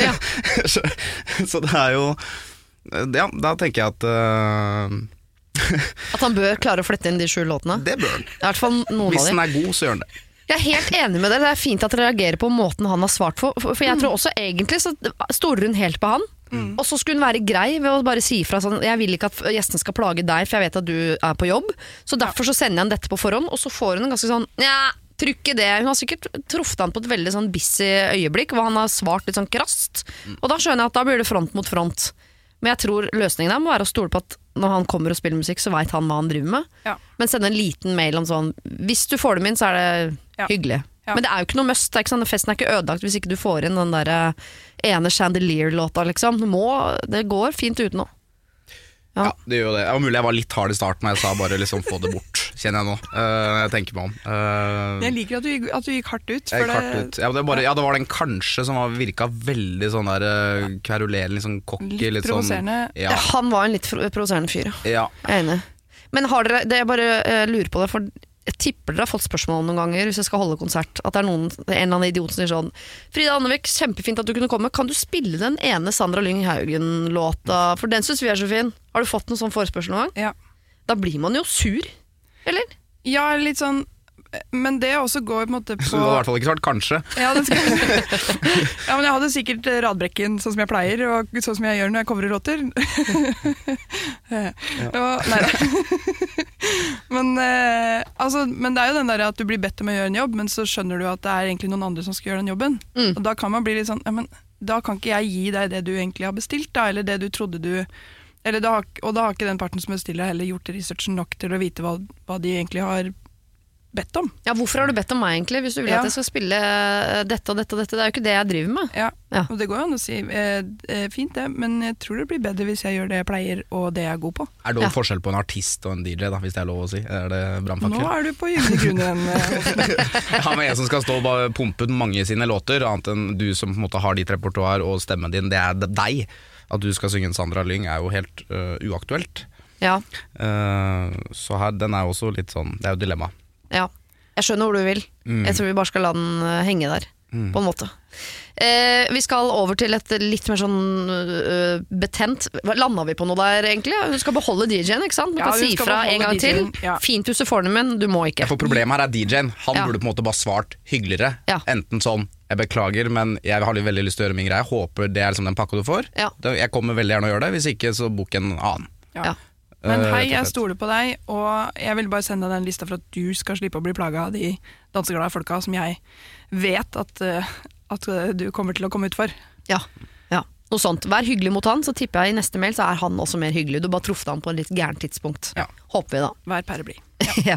[SPEAKER 5] Så det er jo ja, da tenker jeg at
[SPEAKER 3] at han bør klare å flette inn de 7 låtene.
[SPEAKER 5] Det bør han.
[SPEAKER 3] I hvert fall noen
[SPEAKER 5] hvis
[SPEAKER 3] av de.
[SPEAKER 5] den er god, så gjør han det.
[SPEAKER 3] Jeg er helt enig med dere. Det er fint at dere reagerer på måten han har svart på, for jeg tror også egentlig så stoler hun helt på han. Og så skulle hun være grei ved å bare si fra sånn, jeg vil ikke at gjestene skal plage deg, for jeg vet at du er på jobb, så derfor så sender jeg han dette på forhånd, og så får hun en ganske sånn, tror ikke det. Hun har sikkert truffet han på et veldig sånn busy øyeblikk, hvor han har svart litt sånn krasst, og da skjønner jeg at da blir det front mot front. Men jeg tror løsningen der må være å stole på at når han kommer og spiller musikk, så vet han hva han driver med. Men sende en liten mail om sånn, hvis du får dem inn, så er det hyggelig. Men det er jo ikke noe must, det er ikke sånn, festen er ikke ødelagt hvis ikke du får inn den der ene Chandelier-låta, liksom. Det går fint uten nå.
[SPEAKER 5] Ja, det gjør det. Det var mulig jeg var litt hard i starten, jeg sa bare liksom få det bort, kjenner jeg nå. Jeg tenker meg om.
[SPEAKER 4] Jeg liker at du gikk hardt ut.
[SPEAKER 5] Jeg gikk hardt ut. Det var den kanskje som virka veldig sånn der kverulerende, litt sånn cocky.
[SPEAKER 4] Litt provoserende.
[SPEAKER 5] Sånn,
[SPEAKER 3] han var en litt provoserende fyr.
[SPEAKER 5] Ja.
[SPEAKER 3] Jeg er enig. Men har dere, jeg bare lurer på det, for jeg tipper dere har fått spørsmål noen ganger hvis jeg skal holde konsert, at det er en eller annen idiot som sier sånn, Frida Annevik, kjempefint at du kunne komme, kan du spille den ene Sandra Lyng Haugen-låta, for den synes vi er så fin. Har du fått noen sånn forespørsel noen gang?
[SPEAKER 4] Ja.
[SPEAKER 3] Da blir man jo sur, eller?
[SPEAKER 4] Ja, litt sånn, men det også går på en måte på...
[SPEAKER 5] Så det var i hvert fall ikke svart, kanskje.
[SPEAKER 4] Ja, men jeg hadde sikkert radbrekken sånn som jeg pleier, og sånn som jeg gjør når jeg coverer låter. Neida. Men altså, men det jo den der at du blir bedt om å gjøre en jobb, men så skjønner du at det egentlig noen andre som skal gjøre den jobben. Og da kan man bli litt sånn, ja, men da kan ikke jeg gi deg det du egentlig har bestilt da, eller det du trodde du, eller da har ikke den parten som bestiller heller gjort researchen nok til å vite hva de egentlig har bedt om.
[SPEAKER 3] Ja, hvorfor har du bedt om meg egentlig, hvis du vil at jeg skal spille dette og dette og dette? Det jo ikke det jeg driver med.
[SPEAKER 4] Ja. Og det går jo an å si, fint det, men jeg tror det blir bedre hvis jeg gjør det jeg pleier, og det jeg er god på.
[SPEAKER 5] Det også forskjell på en artist og en DJ, da, hvis det lov å si? Det brannfakkel?
[SPEAKER 4] Nå du på gyldig grunn igjen.
[SPEAKER 5] Ja, men en som skal stå og bare pumpe ut mange sine låter, annet enn du som på en måte har ditt repertoar og stemmen din, det deg. At du skal synge en Sandra Lyng jo helt uaktuelt.
[SPEAKER 3] Ja.
[SPEAKER 5] Så her, den jo også litt sånn, det jo dilemma.
[SPEAKER 3] Ja, jeg skjønner hvor du vil. Jeg tror vi bare skal la den henge der, på en måte. Vi skal over til et litt mer sånn betent. Landet vi på noe der egentlig? Du skal beholde DJ-en, ikke sant? Du kan si fra en gang til. Fint huset forne, men du må ikke.
[SPEAKER 5] For problemet her DJ-en. Han burde på en måte bare svart hyggeligere. Enten sånn, jeg beklager, men jeg har veldig lyst til å gjøre min greie. Jeg håper det liksom den pakka du får. Jeg kommer veldig gjerne å gjøre det. Hvis ikke, så bok en annen.
[SPEAKER 4] Men hei, jeg stoler på deg, og jeg vil bare sende deg den lista for at du skal slippe å bli plaget av de danseglade folka som jeg vet at du kommer til å komme ut for.
[SPEAKER 3] Ja, noe sånt. Vær hyggelig mot han, så tipper jeg i neste mail så han også mer hyggelig. Du bare truffet han på en litt gærent tidspunkt. Håper vi da.
[SPEAKER 4] Vær pære blid.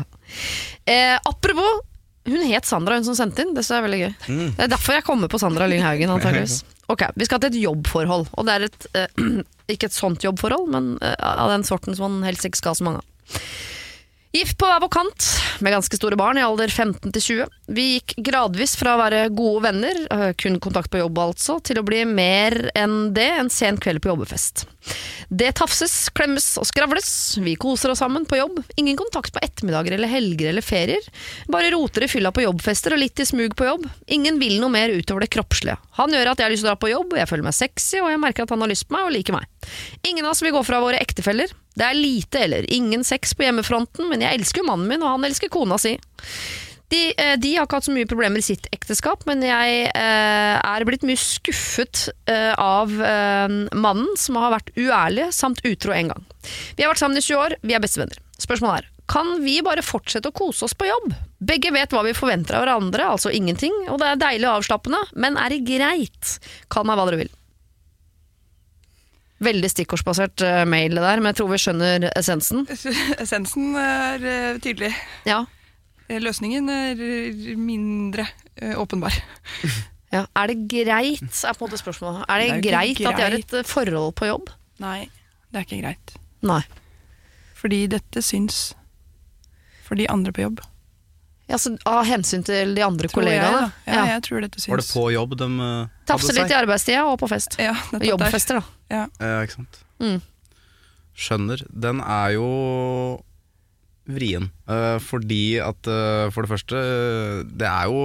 [SPEAKER 3] Apropos, hun het Sandra, hun som sendte inn. Det så veldig gøy. Det derfor jeg kommer på Sandra Lyng Haugen, antageligvis. Ok, vi skal til et jobbforhold, og det et ikke et sånt jobbforhold, men av den sorten som man helst ikke skal ha så mange av. Gift på hver vår kant, med ganske store barn i alder 15 til 20. Vi gikk gradvis fra å være gode venner, kun kontakt på jobb altså, til å bli mer enn det en sen kveld på jobbefest. Det tafses, klemmes og skravles, vi koser oss sammen på jobb, ingen kontakt på ettermiddager eller helger eller ferier, bare roter i fylla på jobbfester og litt i smug på jobb. Ingen vil noe mer utover det kroppslige. Han gjør at jeg har lyst til å dra på jobb, jeg føler meg sexy, og jeg merker at han har lyst på meg og liker meg. Ingen av oss vil gå fra våre ektefeller. Det lite eller ingen sex på hjemmefronten, men jeg elsker jo mannen min, og han elsker kona si. De har ikke hatt så mye problemer i sitt ekteskap, men jeg blitt mye skuffet av mannen som har vært uærlig samt utro en gang. Vi har vært sammen i 20 år, vi bestevenner. Spørsmålet kan vi bare fortsette å kose oss på jobb? Begge vet hva vi forventer av hverandre, altså ingenting, og det deilig og avslappende, men det greit? Kall meg hva dere vil. Veldig stikkordsbasert mail det der, men jeg tror vi skjønner essensen.
[SPEAKER 4] Essensen tydelig.
[SPEAKER 3] Ja.
[SPEAKER 4] Løsningen mindre åpenbar.
[SPEAKER 3] Ja, det greit, på en måte spørsmålet. Det greit at jeg har et forhold på jobb?
[SPEAKER 4] Nei, det ikke greit.
[SPEAKER 3] Nei.
[SPEAKER 4] Fordi dette syns for de andre på jobb.
[SPEAKER 3] Ja, så av hensyn til de andre kollegaene?
[SPEAKER 4] Jeg tror dette syns.
[SPEAKER 5] Var det på jobb de
[SPEAKER 3] Tafse litt i arbeidstida og på fest.
[SPEAKER 4] Ja,
[SPEAKER 3] jobbfester da.
[SPEAKER 4] Ja,
[SPEAKER 5] ikke sant. Skjønner. Den jo vrien. Fordi at for det første, det jo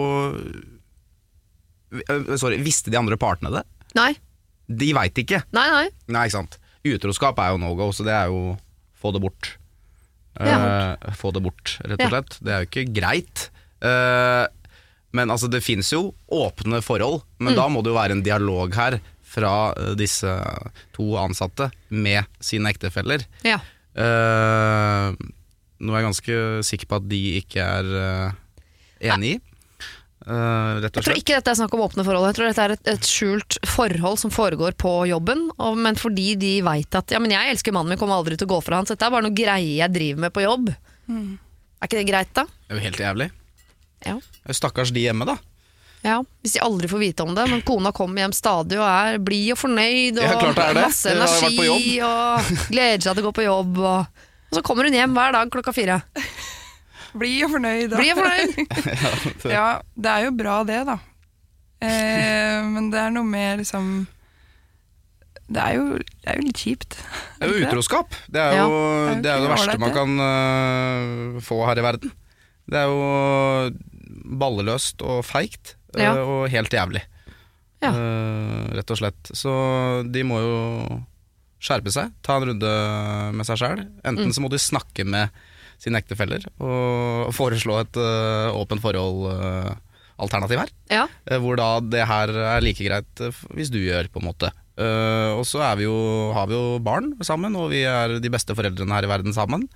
[SPEAKER 5] sorry, visste de andre partene det?
[SPEAKER 3] Nei.
[SPEAKER 5] De vet ikke?
[SPEAKER 3] Nei,
[SPEAKER 5] ikke sant. Utroskap jo no-go, så det jo få det bort. Få det bort, rett og slett. Det jo ikke greit. Men altså, det finnes jo åpne forhold, men da må det jo være en dialog her fra disse to ansatte med sine ektefeller.
[SPEAKER 3] Ja.
[SPEAKER 5] Nå jeg ganske sikker på at de ikke enig i. Rett og slett.
[SPEAKER 3] Jeg tror ikke dette snakk om åpne forhold. Jeg tror dette et skjult forhold som foregår på jobben, men fordi de vet at men jeg elsker mannen min, kommer aldri til å gå fra han, så dette bare noe greie jeg driver med på jobb. Ikke det greit da?
[SPEAKER 5] Det jo helt jævlig.
[SPEAKER 3] Ja.
[SPEAKER 5] Stakkars de hjemme da.
[SPEAKER 3] Ja, hvis de aldri får vite om det, men kona kommer hjem stadig og blid og fornøyd og masse energi og gleder seg til å gå på jobb, og så kommer hun hjem hver dag 4:00.
[SPEAKER 4] Blid og fornøyd. Ja, det jo bra det da. Men det noe mer liksom, det jo litt kjipt.
[SPEAKER 5] Det jo utroskap. Det jo det verste man kan få her i verden. Det jo balleløst og feigt. Og helt jævlig. Rett og slett. Så de må jo skjerpe seg, ta en runde med seg selv. Enten så må de snakke med sine ektefeller og foreslå et åpent forhold alternativ her. Hvor da det her like greit hvis du gjør, på en måte. Og så har vi jo barn sammen, og vi de beste foreldrene her i verden sammen.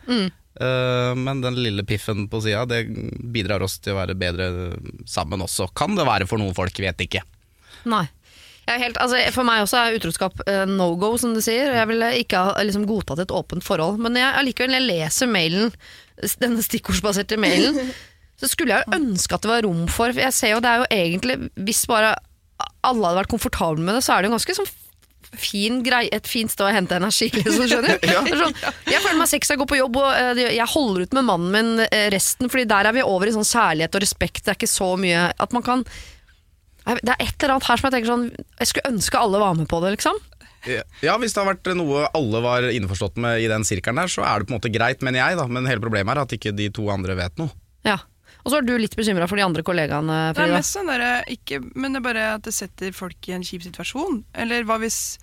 [SPEAKER 5] Men den lille piffen på siden, det bidrar oss til å være bedre sammen også. Kan det være for noen folk, vet ikke.
[SPEAKER 3] Nei. For meg også utroskap no-go, som du sier. Jeg ville ikke ha liksom, godtatt et åpent forhold. Men allikevel, når jeg leser mailen, denne stikkordsbaserte mailen, så skulle jeg jo ønske at det var rom for jeg ser jo, det er jo egentlig, hvis bare alle hadde vært komfortable med det, så er det jo ganske sånn et fint sted å hente energi, liksom, skjønner du? Sånn, jeg føler meg sex, jeg går på jobb, og jeg holder ut med mannen min resten, fordi der er vi over i sånn kjærlighet og respekt, det er ikke så mye at man kan. Det er et eller annet her som jeg tenker sånn, jeg skulle ønske alle var med på det, liksom.
[SPEAKER 5] Ja, hvis det har vært noe alle var innforstått med i den sirkelen der, så er det på en måte greit, mener jeg da, men hele problemet er at ikke de to andre vet noe. Ja.
[SPEAKER 3] Og så er du litt bekymret for de andre kollegaene, Frida.
[SPEAKER 4] Det er mest sånn der, men det er bare at det setter folk i en kjip situasjon. Eller hva hvis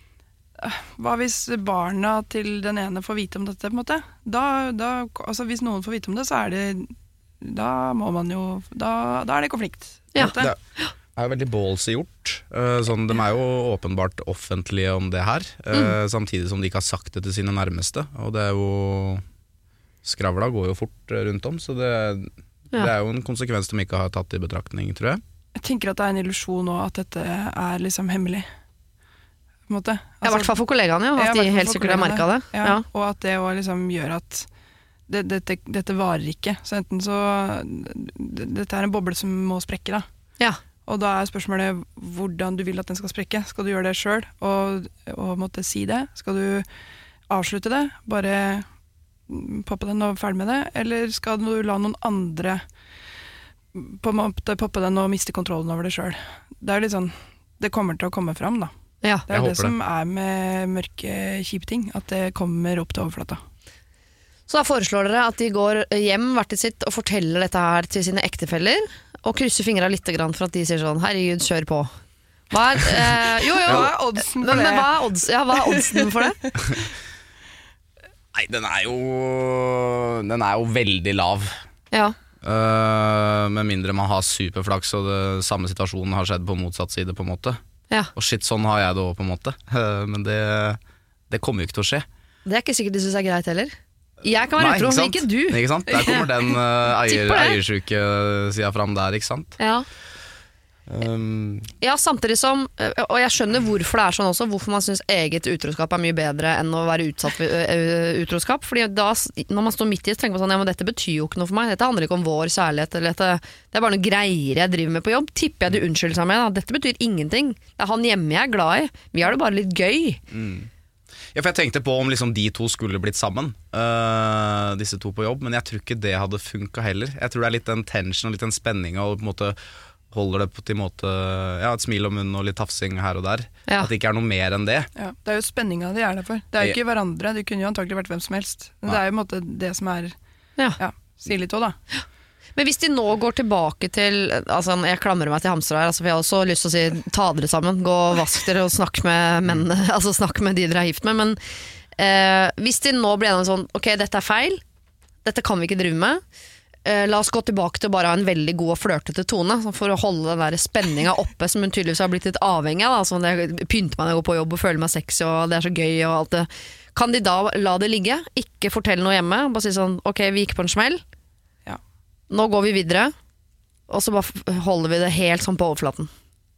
[SPEAKER 4] barna til den ene får vite om dette, på en måte? Altså hvis noen får vite om det, så er det, da er det konflikt.
[SPEAKER 3] Ja.
[SPEAKER 5] Det er jo veldig ballsy gjort. Sånn, de er jo åpenbart offentlige om det her, samtidig som de ikke har sagt det til sine nærmeste. Og det er jo skravla går jo fort rundt om, så det er jo en konsekvens de ikke har tatt i betraktning, tror jeg.
[SPEAKER 4] Jeg tenker at det er en illusjon nå at dette er liksom hemmelig, på en måte. Altså,
[SPEAKER 3] I hvert fall for kollegaene, at de helt sikkert har merket det.
[SPEAKER 4] Ja. Og at det også liksom gjør at dette varer ikke. Så enten så dette er en boble som må sprekke, da.
[SPEAKER 3] Ja.
[SPEAKER 4] Og da er spørsmålet hvordan du vil at den skal sprekke. Skal du gjøre det selv og måtte si det? Skal du avslutte det? Bare poppe den og ferdig med det, eller skal du la noen andre på en måte poppe den og miste kontrollen over det selv? Det er litt sånn, det kommer til å komme fram da.
[SPEAKER 3] Ja.
[SPEAKER 4] Det er det som er med mørke, kjipe ting, at det kommer opp til overflata.
[SPEAKER 3] Så da foreslår dere at de går hjem hvert til sitt og forteller dette her til sine ektefeller, og krysser fingrene litt grann for at de sier sånn, herregud, kjør på. Hva er oddsen for det? Men hva er oddsen for det?
[SPEAKER 5] Nei, den er jo veldig lav.
[SPEAKER 3] Ja.
[SPEAKER 5] Med mindre man har superflaks og det samme situasjonen har skjedd på motsatt side, på en måte.
[SPEAKER 3] Ja.
[SPEAKER 5] Og shit, sånn har jeg det også, på en måte. Men det kommer jo ikke til å skje.
[SPEAKER 3] Det er ikke sikkert de synes er greit heller. Jeg kan være utro, men ikke du.
[SPEAKER 5] Ikke sant? Der kommer den eiersjuke siden fram der, ikke sant?
[SPEAKER 3] Ja. Ja, samtidig som, og jeg skjønner hvorfor det er sånn også, hvorfor man synes eget utroskap er mye bedre enn å være utsatt for utroskap, fordi da, når man står midt i det, tenker man sånn, ja, men dette betyr jo ikke noe for meg, dette handler ikke om vår kjærlighet, eller det er bare noe greier jeg driver med på jobb, tipper jeg du unnskylder seg med, da. Dette betyr ingenting, det er han hjemme jeg er glad i, vi har det bare litt gøy.
[SPEAKER 5] Ja, for jeg tenkte på om liksom de to skulle blitt sammen, disse to på jobb, men jeg tror ikke det hadde funket heller. Jeg tror det er litt den tension og litt den spenningen, og på en måte holder det på en måte, ja, et smil om munnen og litt tafsing her og der. Ja. At det ikke er noe mer enn det.
[SPEAKER 4] Ja, det er jo spenninga de er der for. Det er jo ikke hverandre, det kunne jo antagelig vært hvem som helst. Men det er jo på en måte det som er, sier litt også da.
[SPEAKER 3] Men hvis de nå går tilbake til, altså jeg klamrer meg til hamster her, for jeg har også lyst til å si, ta dere sammen, gå og vask dere og snakk med mennene, altså snakk med de dere er gift med, men hvis de nå blir enige sånn, ok, dette er feil, dette kan vi ikke drive med, la oss gå tilbake til bare ha en veldig god og flørtete tone for å holde den der spenninga oppe som hun tydeligvis har blitt litt avhengig av, altså jeg pynter meg når jeg går på jobb og føler meg sexy og det er så gøy og alt det. Kan de da la det ligge? Ikke fortelle noe hjemme? Bare si sånn, ok, vi gikk på en smell, nå går vi videre og så bare holder vi det helt sånn på overflaten.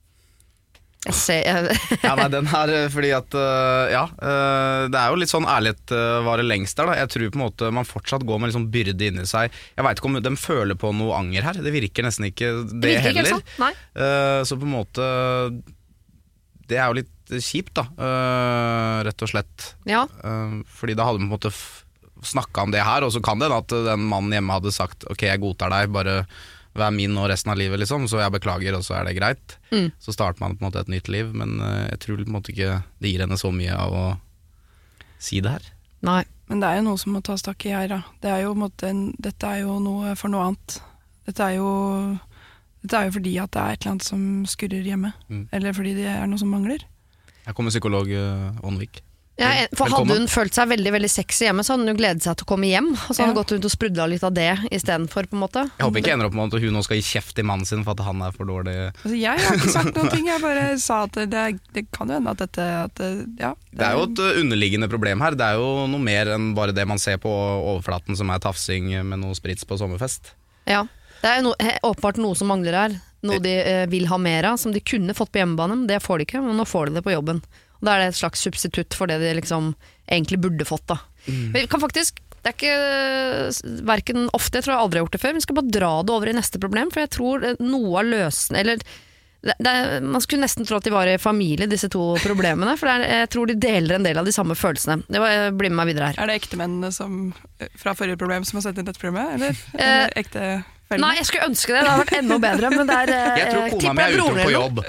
[SPEAKER 5] Ja, nei, den her, fordi at det er jo litt sånn ærlighet varer lengst der da. Jeg tror på en måte man fortsatt går med liksom byrde inni seg. Jeg vet ikke om de føler på noe anger her. Det virker nesten ikke det heller ikke, nei. Så på en måte det er jo litt kjipt da, rett og slett.
[SPEAKER 3] Ja.
[SPEAKER 5] Fordi da hadde man på en måte snakket om det her, og så kan det da at den mannen hjemme hadde sagt ok, jeg godtar deg, bare vær min og resten av livet liksom, så jeg beklager, og så er det greit. Så starter man på en måte et nytt liv, men jeg tror på en måte ikke det gir henne så mye av å si det her.
[SPEAKER 3] Nei.
[SPEAKER 4] Men det er jo noe som må tas tak i her da. Det er jo på en måte dette er jo noe for noe annet. Dette er jo fordi at det er et eller annet som skurrer hjemme, eller fordi det er noe som mangler.
[SPEAKER 5] Her kommer psykolog Ånvik.
[SPEAKER 3] For hadde
[SPEAKER 5] Velkommen.
[SPEAKER 3] hun følt seg veldig veldig sexy hjemme, så hadde hun jo gledet seg til å komme hjem. Og så hadde hun gått rundt og sprudla litt av det i stedet for, på en måte.
[SPEAKER 5] Jeg håper ikke ender opp med at hun nå skal gi kjeft til mannen sin for at han er for dårlig.
[SPEAKER 4] Altså, jeg har ikke sagt noen ting, jeg bare sa at det kan jo hende at dette
[SPEAKER 5] Det er jo et underliggende problem her. Det er jo noe mer enn bare det man ser på overflaten som er tafsing med noe sprits på sommerfest.
[SPEAKER 3] Ja, det er åpenbart noe som mangler her. Noe de vil ha mer av, som de kunne fått på hjemmebane, men det får de ikke, men nå får de det på jobben. Og da er det et slags substitutt for det de liksom egentlig burde fått da. Vi kan faktisk, det er ikke hverken ofte, jeg tror jeg aldri har gjort det før, vi skal bare dra det over i neste problem, for jeg tror noe av løsene, eller man skulle nesten tro at de var i familie, disse to problemene, for jeg tror de deler en del av de samme følelsene. Det blir med meg videre her.
[SPEAKER 4] Er det ektemennene som, fra forrige problem som har sett inn dette problemet, eller ekte fellene?
[SPEAKER 3] Nei, jeg skulle ønske det hadde vært enda bedre, men det
[SPEAKER 5] Jeg tror kona mi er ute på jobb.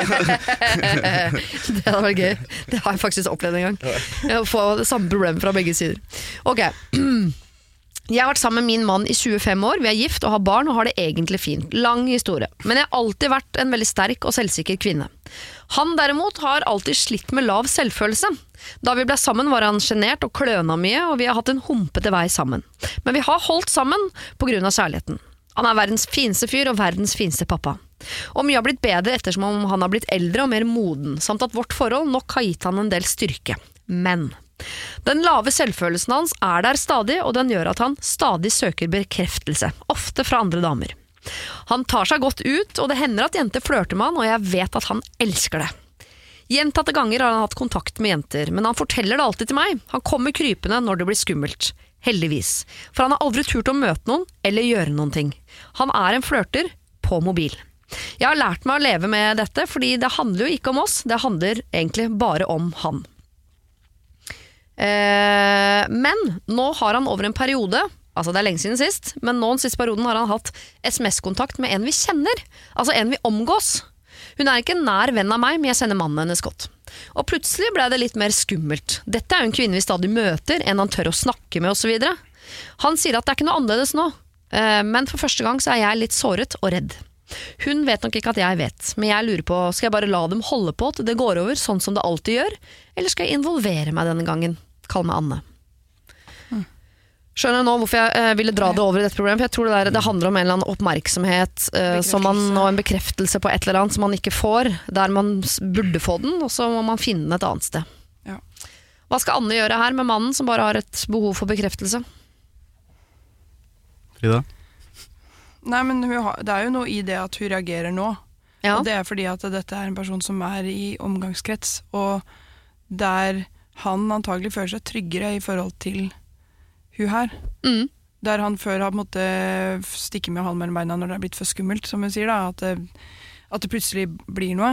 [SPEAKER 3] Det hadde vært gøy. Det har jeg faktisk opplevd en gang. Å få det samme problemet fra begge sider. Ok. Jeg har vært sammen med min mann i 25 år, vi er gift og har barn og har det egentlig fint. Lang historie. Men jeg har alltid vært en veldig sterk og selvsikker kvinne. Han derimot har alltid slitt med lav selvfølelse. Da vi ble sammen var han genert og kløna mye, og vi har hatt en humpete vei sammen. Men vi har holdt sammen på grunn av kjærligheten. Han er verdens fineste fyr og verdens fineste pappa. Og mye har blitt bedre ettersom han har blitt eldre og mer moden, samt at vårt forhold nok har gitt han en del styrke. Men den lave selvfølelsen hans er der stadig, og den gjør at han stadig søker bekreftelse, ofte fra andre damer. Han tar seg godt ut, og det hender at jenter flørter med han, og jeg vet at han elsker det. Gjentatte ganger har han hatt kontakt med jenter, men han forteller det alltid til meg. Han kommer krypende når det blir skummelt. Heldigvis, for han har aldri turt å møte noen eller gjøre noen ting. Han er en flørter på mobil. Jeg har lært meg å leve med dette, fordi det handler jo ikke om oss, det handler egentlig bare om han. Men nå har han over en periode, altså det er lenge siden sist, men nå den siste perioden har han hatt SMS-kontakt med en vi kjenner, altså en vi omgås. Hun er ikke en nær venn av meg, men jeg sender mannen hennes godt. Og plutselig ble det litt mer skummelt. Dette er jo en kvinne vi stadig møter, en han tør å snakke med og så videre. Han sier at det er ikke noe annerledes nå, men for første gang så er jeg litt såret og redd. Hun vet nok ikke at jeg vet, men jeg lurer på, skal jeg bare la dem holde på til det går over, sånn som det alltid gjør, eller skal jeg involvere meg denne gangen? Kall meg Anne. Skjønner du nå hvorfor jeg ville dra det over i dette problemet? For jeg tror det handler om en eller annen oppmerksomhet som man, og en bekreftelse på et eller annet som man ikke får, der man burde få den, og så må man finne den et annet sted.
[SPEAKER 4] Ja.
[SPEAKER 3] Hva skal Anne gjøre her med mannen som bare har et behov for bekreftelse?
[SPEAKER 5] Frida?
[SPEAKER 4] Nei, men det er jo noe i det at hun reagerer nå.
[SPEAKER 3] Ja.
[SPEAKER 4] Og det er fordi at dette er en person som er i omgangskrets, og der han antagelig føler seg tryggere i forhold til hun her. Der han før har måttet stikke med halen mellom beina når det er blitt for skummelt, som hun sier da, at det plutselig blir noe.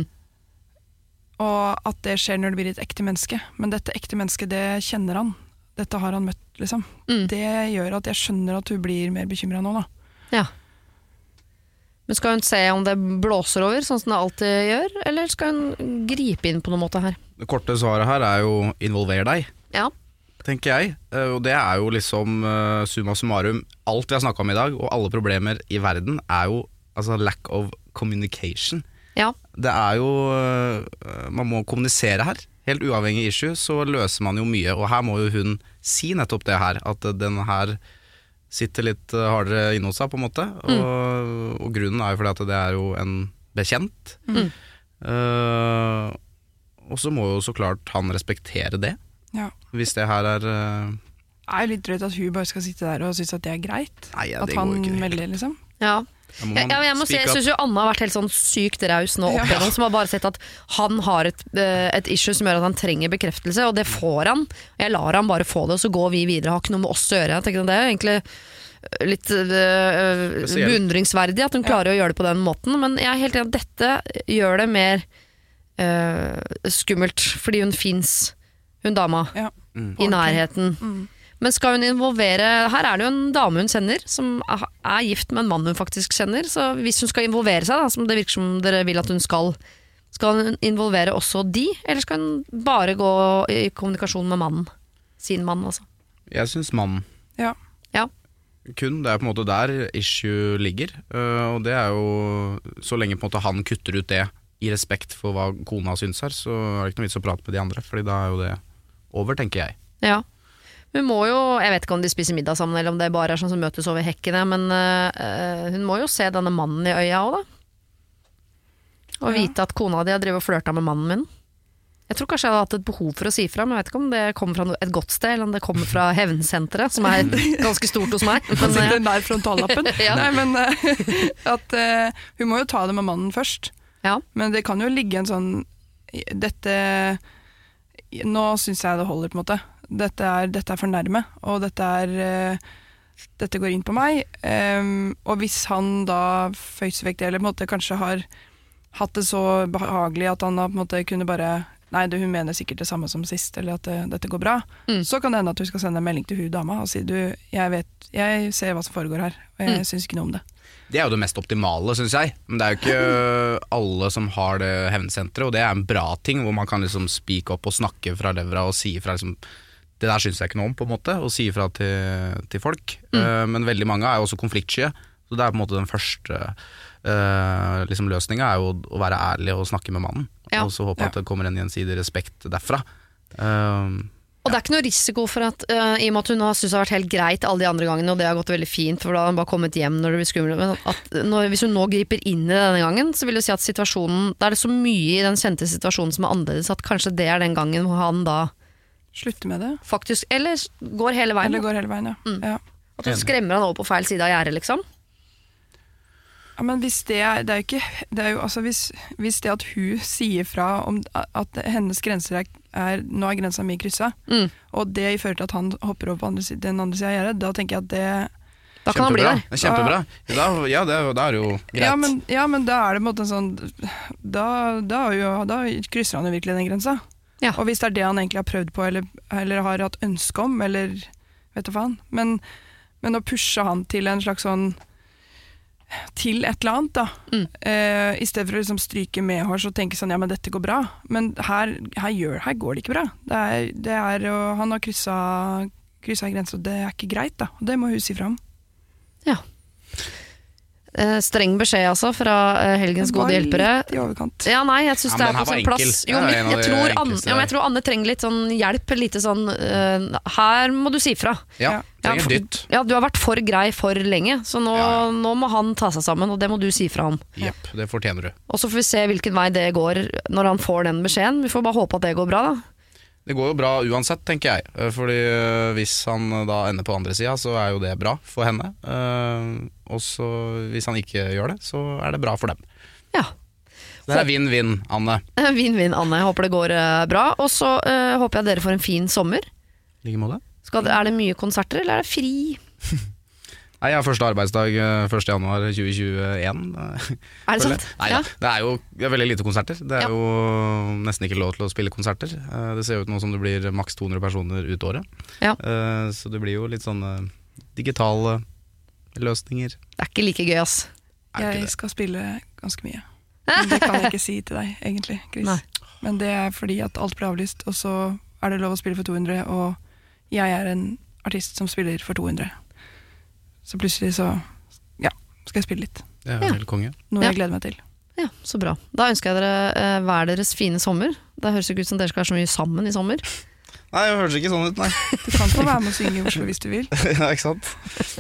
[SPEAKER 4] Og at det skjer når det blir et ekte menneske. Men dette ekte mennesket, det kjenner han. Dette har han møtt, liksom. Det gjør at jeg skjønner at hun blir mer bekymret nå, da.
[SPEAKER 3] Ja. Men skal hun se om det blåser over, sånn som det alltid gjør, eller skal hun gripe inn på noen måte her?
[SPEAKER 5] Det korte svaret her er jo involver deg,
[SPEAKER 3] Ja.
[SPEAKER 5] tenker jeg. Og det er jo liksom summa summarum. Alt vi har snakket om i dag, og alle problemer i verden, er jo altså lack of communication.
[SPEAKER 3] Ja.
[SPEAKER 5] Det er jo man må kommunisere her. Helt uavhengig issue, så løser man jo mye. Og her må jo hun si nettopp det her, at den her sitter litt hardere inne hos seg, på en måte. Og grunnen er jo fordi at det er jo en bekjent. Og så må jo så klart han respektere det.
[SPEAKER 4] Ja.
[SPEAKER 5] Hvis det her er
[SPEAKER 4] Det er jo litt drøyt at hun bare skal sitte der og synes at det er greit.
[SPEAKER 5] Nei, ja,
[SPEAKER 4] at
[SPEAKER 5] det går
[SPEAKER 4] han
[SPEAKER 5] jo ikke.
[SPEAKER 4] melder, liksom.
[SPEAKER 3] Ja.
[SPEAKER 5] Da må man
[SPEAKER 3] Jeg må si, jeg
[SPEAKER 5] speak up.
[SPEAKER 3] synes jo Anna har vært helt sånn sykt raus nå opp igjennom, som har bare sett at han har et issue som gjør at han trenger bekreftelse, og det får han. Jeg lar han bare få det, og så går vi videre, har ikke noe med oss å gjøre. Jeg tenker at det er egentlig litt beundringsverdig at hun klarer å gjøre det på den måten, men jeg er helt enig at dette gjør det mer skummelt, fordi hun finnes, hun dama, i nærheten. Men skal hun involvere, her er det jo en dame hun kjenner, som er gift med en mann hun faktisk kjenner, så hvis hun skal involvere seg, da, som det virker som dere vil at hun skal hun involvere også de, eller skal hun bare gå i kommunikasjon med mannen? Sin mann, altså.
[SPEAKER 5] Jeg synes mannen.
[SPEAKER 4] Ja.
[SPEAKER 3] Ja.
[SPEAKER 5] Kun, det er på en måte der issue ligger, og det er jo så lenge på en måte han kutter ut det i respekt for hva kona syns her, så er det ikke noe vits å prate med de andre, fordi da er jo det over, tenker jeg.
[SPEAKER 3] Ja. Hun må jo, jeg vet ikke om de spiser middag sammen, eller om det bare sånn som møtes over hekkene, men hun må jo se denne mannen i øya også, da. Og vite at kona di har drevet og flørta med mannen min. Jeg tror kanskje jeg hadde hatt et behov for å si fra, men jeg vet ikke om det kommer fra et godt sted, eller om det kommer fra hevnsenteret, som ganske stort hos meg.
[SPEAKER 4] Men, den der frontallappen. Nei, men at hun må jo ta det med mannen først.
[SPEAKER 3] Ja. Men
[SPEAKER 4] det kan jo ligge en sånn, nå synes jeg det holder på en måte. Dette er for nærme, og dette går inn på meg. Og hvis han da føyser vekk det, eller på en måte kanskje har hatt det så behagelig at han da på en måte kunne bare nei, hun mener sikkert det samme som sist, eller at dette går bra, så kan det hende at du skal sende en melding til hun dama og si, jeg ser hva som foregår her, og jeg synes ikke noe om det.
[SPEAKER 5] Det er jo det mest optimale, synes jeg. Men det er jo ikke alle som har det hevnsenteret, og det er en bra ting, hvor man kan liksom speak opp og snakke fra levra og si fra liksom, det der synes jeg ikke noe om, på en måte, og si fra til folk. Men veldig mange er jo også konfliktsky, så det er på en måte den første liksom løsningen er jo å være ærlig og snakke med mannen. Og så håpe at det kommer en gjensidig respekt derfra.
[SPEAKER 3] Og det er ikke noe risiko for at i og med at hun har synes det har vært helt greit alle de andre gangene, og det har gått veldig fint, for da har hun bare kommet hjem når det blir skummelt, men at hvis hun nå griper inn i det denne gangen, så vil det si at situasjonen, da er det så mye i den kjente situasjonen som er annerledes, at kanskje det er den gangen hvor han da
[SPEAKER 4] slutter med det.
[SPEAKER 3] Faktisk, eller går hele veien.
[SPEAKER 4] Ja.
[SPEAKER 3] At hun skremmer han over på feil side av gjerdet, liksom.
[SPEAKER 4] Ja, men hvis det er jo altså hvis det at hun sier fra om at hennes grenser nå er grensa mi kryssa, og det fører til at han hopper over på den andre siden av gjerdet, da tenker jeg at det
[SPEAKER 3] da kan han bli der.
[SPEAKER 5] Kjempebra. Da er det jo greit.
[SPEAKER 4] Ja, men da er det på en måte sånn da krysser han jo virkelig den grensa. Ja. Og hvis det er det han egentlig har prøvd på, eller har hatt ønske om, eller vet du faen, men å pushe han til en slags sånn til et eller annet da i stedet for å liksom stryke med hår og tenke sånn, ja, men dette går bra, men her går det ikke bra, og han har krysset grenser, og det er ikke greit da, og det må hun si fra om.
[SPEAKER 3] Ja. Streng beskjed altså fra helgens gode hjelpere.
[SPEAKER 4] Litt i overkant.
[SPEAKER 3] Ja, nei, jeg synes det er på sin plass. Jo, men jeg tror Anne trenger litt sånn hjelp, lite sånn her må du si fra.
[SPEAKER 5] Ja, trenger dytt.
[SPEAKER 3] Ja, du har vært for grei for lenge, så nå må han ta seg sammen, og det må du si fra om.
[SPEAKER 5] Jepp, det fortjener du.
[SPEAKER 3] Og så får vi se hvilken vei det går når han får den beskjeden. Vi får bare håpe at det går bra da.
[SPEAKER 5] Det går jo bra uansett, tenker jeg. Fordi hvis han da ender på andre siden, så er jo det bra for henne. Og så hvis han ikke gjør det, så er det bra for dem.
[SPEAKER 3] Ja.
[SPEAKER 5] Det er vinn-vinn, Anne.
[SPEAKER 3] Vinn-vinn, Anne. Jeg håper det går bra. Og så håper jeg dere får en fin sommer.
[SPEAKER 5] Like måte.
[SPEAKER 3] Er det mye konserter, eller er det fri?
[SPEAKER 5] Nei, jeg har første arbeidsdag 1. januar 2021.
[SPEAKER 3] Er det sant?
[SPEAKER 5] Nei, det er jo veldig lite konserter. Det er jo nesten ikke lov til å spille konserter. Det ser ut nå som det blir maks 200 personer ut året.
[SPEAKER 3] Ja.
[SPEAKER 5] Så det blir jo litt sånne digitale løsninger.
[SPEAKER 3] Det er ikke like gøy, ass.
[SPEAKER 4] Jeg skal spille ganske mye. Men det kan jeg ikke si til deg, egentlig, Chris. Nei. Men det er fordi at alt ble avlyst, og så er det lov å spille for 200, og jeg er en artist som spiller for 200. Så plutselig skal jeg spille litt.
[SPEAKER 5] Det er helt konge.
[SPEAKER 4] Noe jeg gleder meg til.
[SPEAKER 3] Ja, så bra. Da ønsker jeg dere hver deres fine sommer. Det høres ikke ut som dere skal være så mye sammen i sommer.
[SPEAKER 5] Nei, det høres ikke sånn ut, nei.
[SPEAKER 4] Du kan få være med å synge i Oslo hvis du vil.
[SPEAKER 5] Ja, ikke sant?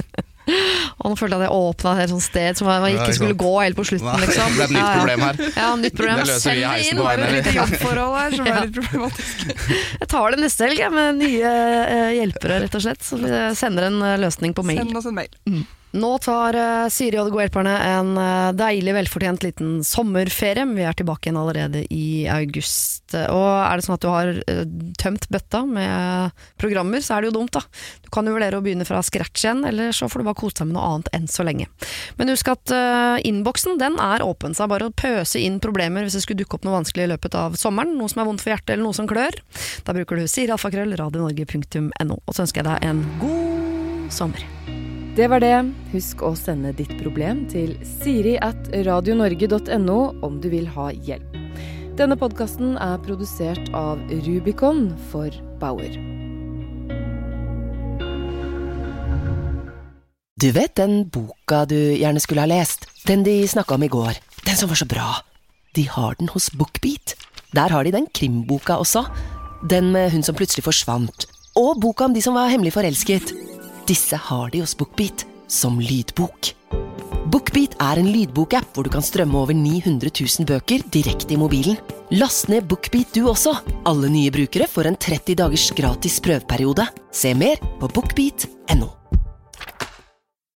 [SPEAKER 3] Og nå følte jeg at jeg åpnet et sånt sted som man ikke skulle gå helt på slutten. Liksom.
[SPEAKER 5] Det er et nytt problem her.
[SPEAKER 3] Ja, nytt problem.
[SPEAKER 5] Det løser vi i heisen på veien.
[SPEAKER 4] Det er litt jobbforhold her som er litt problematisk.
[SPEAKER 3] Jeg tar det neste helg med nye hjelpere, rett og slett. Så vi sender en løsning på mail.
[SPEAKER 4] Send oss en mail.
[SPEAKER 3] Nå tar Siri og de gode hjelperne en deilig, velfortjent liten sommerferie. Vi er tilbake igjen allerede i august. Og er det sånn at du har tømt bøtta med programmer, så er det jo dumt da. Du kan jo vurdere å begynne fra scratch igjen, eller så får du bare kose deg med noe annet enn så lenge. Men husk at innboksen, den er åpen, så bare å pøse inn problemer hvis det skulle dukke opp noe vanskelig i løpet av sommeren, noe som er vondt for hjertet eller noe som klør. Da bruker du siri@radionorge.no, og så ønsker jeg deg en god sommer.
[SPEAKER 6] Det var det. Husk å sende ditt problem til siri@radionorge.no om du vil ha hjelp. Denne podcasten er produsert av Rubicon for Bauer.
[SPEAKER 1] Du vet den boka du gjerne skulle ha lest? Den de snakket om i går. Den som var så bra. De har den hos BookBeat. Der har de den krimboka også. den med hun som plutselig forsvant, og boka om de som var hemmelig forelsket. Disse har de hos BookBeat, som lydbok. BookBeat en lydbokapp hvor du kan strømme over 900 000 bøker direkte i mobilen. Last ned BookBeat du også. Alle nye brukere får en 30 dagers gratis prøveperiode. Se mer på bookbeat.no.